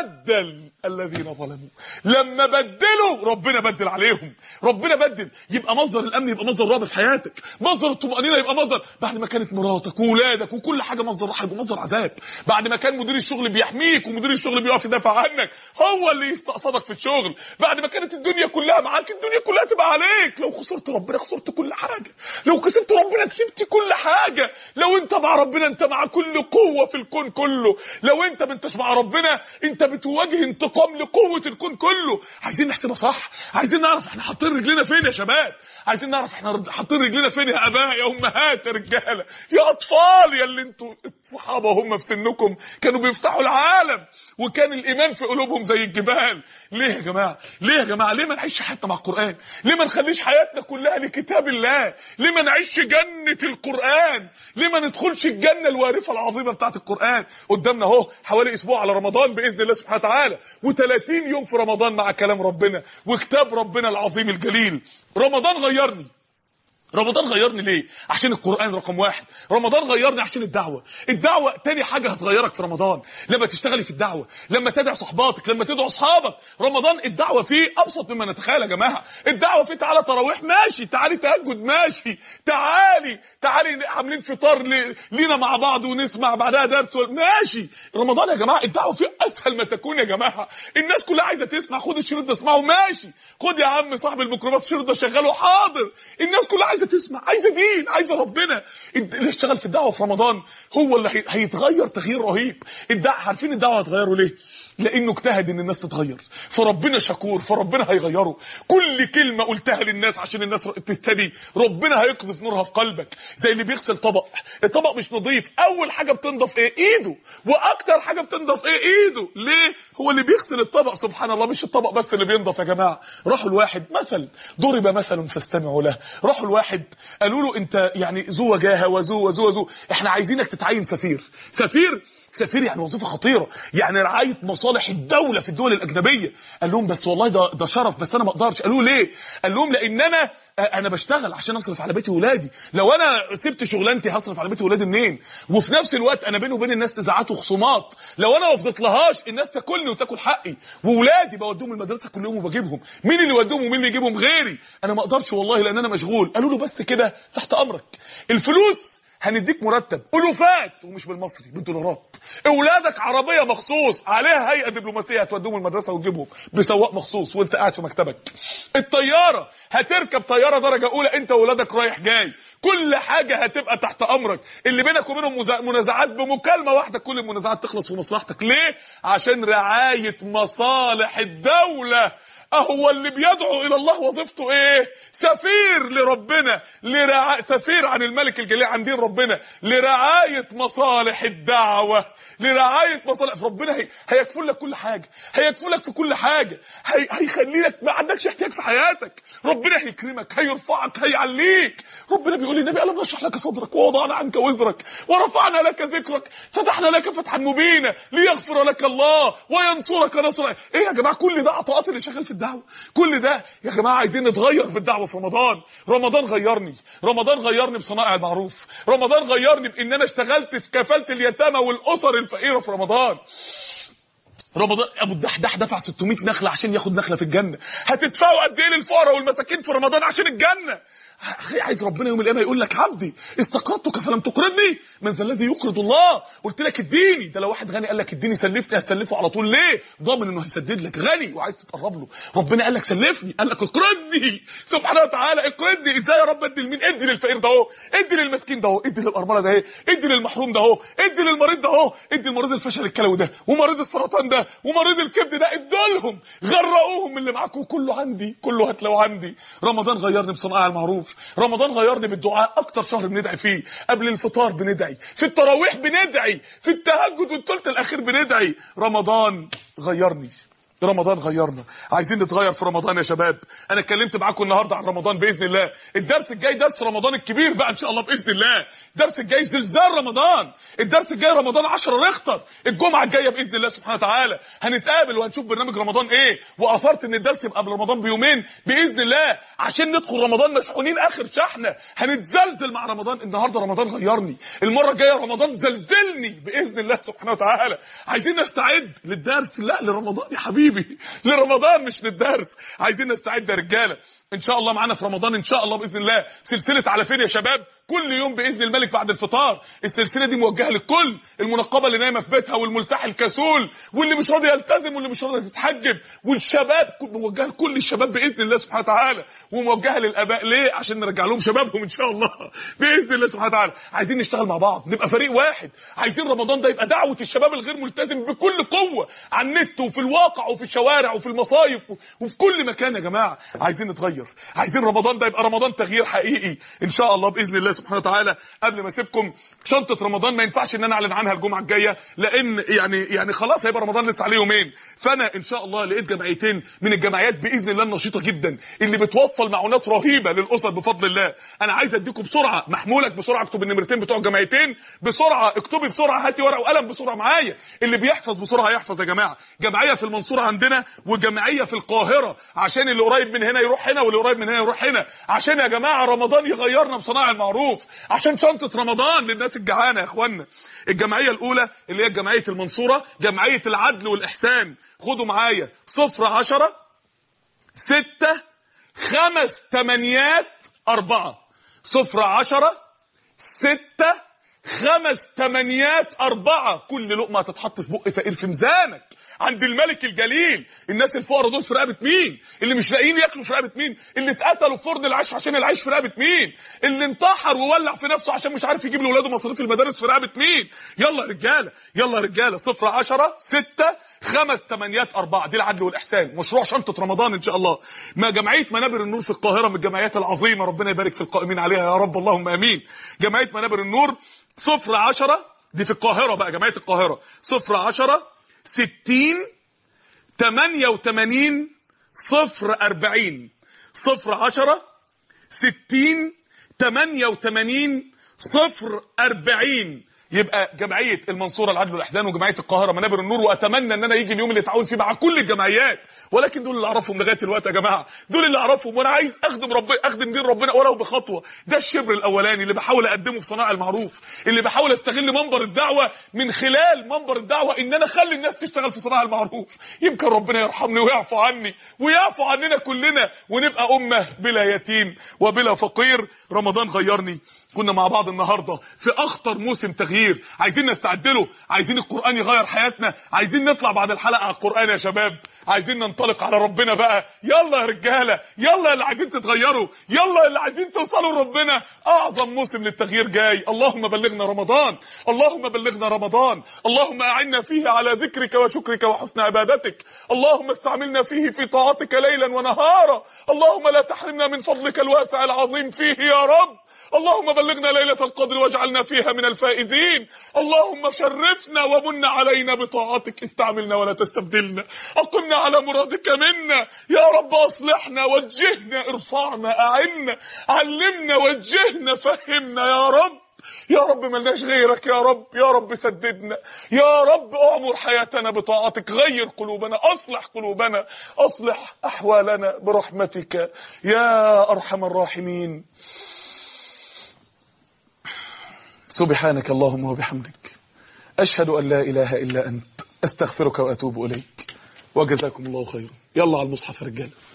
فبدل الذين ظلموا، لما بدلوا ربنا بدل عليهم، ربنا بدل. يبقى مصدر الامن يبقى مصدر رعب في حياتك، مصدر الطمأنينة يبقى مصدر، بعد ما كانت مراتك وولادك وكل حاجه مصدر راحه يبقى مصدر عذاب. بعد ما كان مدير الشغل بيحميك ومدير الشغل بيقف يدافع عنك هو اللي يستقصدك في الشغل، بعد ما كانت الدنيا كلها معاك الدنيا كلها تبقى عليك. لو خسرت ربنا خسرت كل حاجه، لو كسبت ربنا كسبت كل حاجه. لو انت مع ربنا انت مع كل قوه في الكون كله، لو انت ما انتش مع ربنا انت بتواجه انتقام لقوه الكون كله. عايزين نحسبها صح، عايزين نعرف احنا حاطين رجلنا فين يا شباب، عايزين نعرف احنا حاطين رجلنا فين يا اباء يا امهات يا رجاله يا اطفال، يا اللي انتوا الصحابه هم في سنكم كانوا بيفتحوا العالم وكان الايمان في قلوبهم زي الجبال. ليه يا جماعه؟ ليه يا جماعه؟ ليه ما نعيش حياتنا مع القران؟ ليه ما نخليش حياتنا كلها لكتاب الله؟ ليه ما نعيش جنه القران؟ ليه ما ندخلش الجنه الوارفه العظيمه بتاعه القران؟ قدامنا اهو حوالي اسبوع على رمضان باذن الله سبحانه وتعالى، و30 يوم في رمضان مع كلام ربنا وكتاب ربنا العظيم الجليل. رمضان غيرني. رمضان غيرني ليه؟ عشان القرآن رقم واحد. رمضان غيرني عشان الدعوة تاني حاجة هتغيرك في رمضان، لما تشتغلي في الدعوة، لما تدعي صحباتك، لما تدعو اصحابك. رمضان الدعوة فيه ابسط مما نتخيل يا جماعة. الدعوة فيه تعالى تراويح ماشي، تعالي تهجد ماشي، تعالي عاملين فطار لينا مع بعض ونسمع بعدها درس ماشي. رمضان يا جماعة الدعوة فيه اسهل ما تكون يا جماعة. الناس كلها عايزة تسمع، خد الشريط ده اسمعه ماشي، خد يا عم صاحب الميكروباص الشريط ده شغله حاضر. الناس كلها عايزة تسمع، عايزه دين، عايزه ربنا. اللي اشتغل في الدعوه في رمضان هو اللي هيتغير تغيير رهيب. عارفين الدعوه هتغيره ليه؟ لانه اجتهد ان الناس تتغير، فربنا شكور، فربنا هيغيره. كل كلمه قلتها للناس عشان الناس تهتدي ربنا هيقذف نورها في قلبك. زي اللي بيغسل الطبق مش نظيف، اول حاجه بتنضف ايه؟ ايده. واكتر حاجه بتنضف ايه؟ ايده. ليه؟ هو اللي بيغسل الطبق سبحان الله، مش الطبق بس اللي بينضف يا جماعه. راحوا الواحد ضرب مثل فاستمعوا له، راحوا الواحد قالوا له انت يعني ذو وجاهه وذو احنا عايزينك تتعين سفير يعني وظيفه خطيره، يعني رعايه مصالح الدوله في الدول الاجنبيه. قال لهم بس والله ده شرف، بس انا ما اقدرش. قالوا ليه؟ قال لهم لان انا بشتغل عشان اصرف على بيتي وولادي، لو انا سبت شغلانتي هصرف على بيتي وولادي منين؟ وفي نفس الوقت انا بيني وبين الناس نزاعات وخصومات، لو انا ما فضلتلهاش الناس تاكلني وتاكل حقي، وولادي بوديهم المدرسه كل يوم وبجيبهم، مين اللي يوديهم ومين اللي يجيبهم غيري؟ انا ما اقدرش والله لان انا مشغول. قالوا له بس كده؟ تحت امرك. الفلوس هنديك مرتب الوفات ومش بالمصري بالدولارات. اولادك عربيه مخصوص عليها هيئه دبلوماسيه هتوديهم المدرسه وتجيبهم بسواق مخصوص وانت قاعد في مكتبك. الطياره هتركب طياره درجه اولى انت واولادك رايح جاي. كل حاجه هتبقى تحت امرك. اللي بينك وبينهم منازعات بمكالمه واحده كل المنازعات تخلص في مصلحتك. ليه؟ عشان رعايه مصالح الدوله. اهو اللي بيدعو الى الله وظيفته ايه؟ سفير لربنا، سفير عن الملك الجليل عن دين ربنا، لرعايه مصالح الدعوه، لرعايه مصالح ربنا. هيكفل لك كل حاجه، هيكفل لك في كل حاجه، هيخلي لك ما عندكش احتياج في حياتك. ربنا هيكرمك، هيرفعك، هيعليك. ربنا بيقول للنبي الم نشرح لك صدرك ووضعنا عنك وزرك ورفعنا لك ذكرك فتحنا لك فتحا مبينا ليغفر لك الله وينصرك نصرا. ايه يا جماعه كل ده عطاءات اللي شغال في الدعوه. كل ده يا جماعه عايزين نتغير في الدعوه في رمضان. رمضان غيرني، رمضان غيرني بصنائع المعروف، رمضان غيرني بان انا اشتغلت في كفاله اليتامى والاسر الفقيره في رمضان. رمضان ابو الدحداح دفع 600 نخله عشان ياخد نخله في الجنه. هتدفعوا قد ايه للفقراء والمساكين في رمضان عشان الجنه؟ عايز ربنا يوم القيامه يقول لك عبدي استقرضتك فلم تقرضني من ذا الذي يقرض الله. قلت لك اديني. ده لو واحد غني قال لك اديني سلفني هتسلفه على طول. ليه؟ ضامن انه هيسدد لك. غني وعايز تقرب له. ربنا قال لك سلفني، قال لك اقرضني سبحانه وتعالى. اقرضني ازاي يا رب؟ ادي لمين؟ ادي للفقير ده اهو، ادي للمسكين ده اهو، ادي للارمله ده اهي، ادي للمحروم ده اهو، ادي للمريض ده اهو، ادي لمريض الفشل الكلوي ده ومريض السرطان ده ومريض الكبد ده. ادولهم غرقوهم من اللي معاكم كله عندي، كله هتلاقوا عندي. رمضان غيرني بصنائع المعروف. رمضان غيرني بالدعاء. اكتر شهر بندعي فيه. قبل الفطار بندعي، في التراويح بندعي، في التهجد والثلث الاخير بندعي. رمضان غيرني، رمضان غيرنا. عايزين نتغير في رمضان يا شباب. انا اتكلمت معاكم النهارده عن رمضان باذن الله. الدرس الجاي درس رمضان الكبير بقى ان شاء الله باذن الله. الدرس الجاي زلزال رمضان. الدرس الجاي رمضان 10 ريختر. الجمعه الجايه باذن الله سبحانه وتعالى هنتقابل وهنشوف برنامج رمضان ايه. واثرت ان الدرس يبقى قبل رمضان بيومين باذن الله عشان ندخل رمضان مشحونين اخر شحنه. هنتزلزل مع رمضان. النهارده رمضان غيرني، المره الجايه رمضان زلزلني باذن الله سبحانه وتعالى. عايزين نستعد للدرس، لا لرمضان يا حبيبي، لرمضان مش للدرس. عايزين نستعد يا رجاله. ان شاء الله معانا في رمضان ان شاء الله باذن الله سلسله على فين يا شباب؟ كل يوم باذن الملك بعد الفطار. السلسله دي موجهه للكل، المنقبه اللي نايمه في بيتها والملتحي الكسول واللي مش راضي يلتزم واللي مش راضي يتحجب والشباب. موجهه لكل الشباب باذن الله سبحانه وتعالى. وموجهه للاباء. ليه؟ عشان نرجع لهم شبابهم ان شاء الله باذن الله سبحانه وتعالى. عايزين نشتغل مع بعض، نبقى فريق واحد. عايزين رمضان ده يبقى دعوه الشباب الغير ملتزم بكل قوه على النت وفي الواقع وفي الشوارع وفي المصايف وفي كل مكان. يا جماعه عايزين نتغير، عايزين رمضان ده يبقى رمضان تغيير حقيقي ان شاء الله باذن الله سبحانه وتعالى. قبل ما اسيبكم، شنطه رمضان ما ينفعش ان انا اعلن عنها الجمعه الجايه لان يعني خلاص هيبقى رمضان لسه عليه يومين. فانا ان شاء الله لقيت جمعيتين من الجمعيات باذن الله النشيطه جدا اللي بتوصل معونات رهيبه للاسر بفضل الله. انا عايز اديكم بسرعه محمولك بسرعه. اكتب النمرتين بتوع الجمعيتين بسرعه، اكتبي بسرعه، هاتي ورقه وقلم بسرعه معايا. اللي بيحفظ بسرعه يحفظ يا جماعه. جمعيه في المنصوره عندنا وجمعيه في القاهره، عشان اللي قريب من هنا يروح هنا واللي قريب من هنا يروح هنا. عشان يا جماعه رمضان يغيرنا بصناعه المعروف، عشان شنطه رمضان للناس الجعانه يا اخوانا. الجمعيه الاولى اللي هي جمعيه المنصوره، جمعيه العدل والاحسان. خدوا معايا 010 6 5 8 4 010 6 5 8 4. كل لقمه هتتحط في بق فقير في ميزانك عند الملك الجليل. الناس الفقراء دول في رقبه مين؟ اللي مش لاقيين ياكلوا في رقبه مين؟ اللي اتقتلوا في فرن العيش عشان العيش في رقبه مين؟ اللي انتحر وولع في نفسه عشان مش عارف يجيب لاولاده مصاريف المدارس في رقبه مين؟ يلا يا رجاله، يلا يا رجاله. 010 6 5 8 4. دي العدل والاحسان، مشروع شنطه رمضان ان شاء الله. ما جمعيه منابر النور في القاهره من الجمعيات العظيمه، ربنا يبارك في القائمين عليها يا رب اللهم امين. جمعيه منابر النور 010 دي في القاهره بقى، جمعيه القاهره 010 60 88 040 010 60 88 040. يبقى جمعيه المنصوره العدل والاحسان وجمعيه القاهره منابر النور، واتمنى ان انا يجي اليوم اللي اتعاون فيه مع كل الجمعيات، ولكن دول اللي اعرفهم لغايه الوقت يا جماعه، دول اللي اعرفهم، وانا عايز اخدم ربنا، اخدم دين ربنا ولو بخطوه. ده الشبر الاولاني اللي بحاول اقدمه في صناعه المعروف، اللي بحاول استغل منبر الدعوه، من خلال منبر الدعوه ان انا اخلي الناس تشتغل في صناعه المعروف. يمكن ربنا يرحمني ويعفو عني ويعفو عننا كلنا، ونبقى امه بلا يتيم وبلا فقير. رمضان غيرني. كنا مع بعض النهارده في اخطر موسم تغيير عايزين نستعد له، عايزين القران يغير حياتنا، عايزين نطلع بعد الحلقه على القران يا شباب، عايزين ننطلق على ربنا بقى. يلا يا رجاله، يلا اللي عايزين تتغيروا، يلا اللي عايزين توصلوا لربنا. اعظم موسم للتغيير جاي. اللهم بلغنا رمضان، اللهم بلغنا رمضان، اللهم اعنا فيه على ذكرك وشكرك وحسن عبادتك، اللهم استعملنا فيه في طاعتك ليلا ونهارا، اللهم لا تحرمنا من فضلك الواسع العظيم فيه يا رب. اللهم بلغنا ليلة القدر واجعلنا فيها من الفائزين. اللهم شرفنا ومن علينا بطاعتك، استعملنا ولا تستبدلنا، اقمنا على مرادك منا يا رب. اصلحنا، وجهنا، ارفعنا، اعنا، علمنا، وجهنا، فهمنا يا رب. يا رب ملناش غيرك يا رب، يا رب سددنا يا رب، اعمر حياتنا بطاعتك، غير قلوبنا، اصلح قلوبنا، اصلح احوالنا برحمتك يا ارحم الراحمين. سبحانك اللهم وبحمدك، أشهد أن لا إله إلا أنت، أستغفرك وأتوب إليك، وجزاكم الله خيرا. يلا على المصحف يا رجال.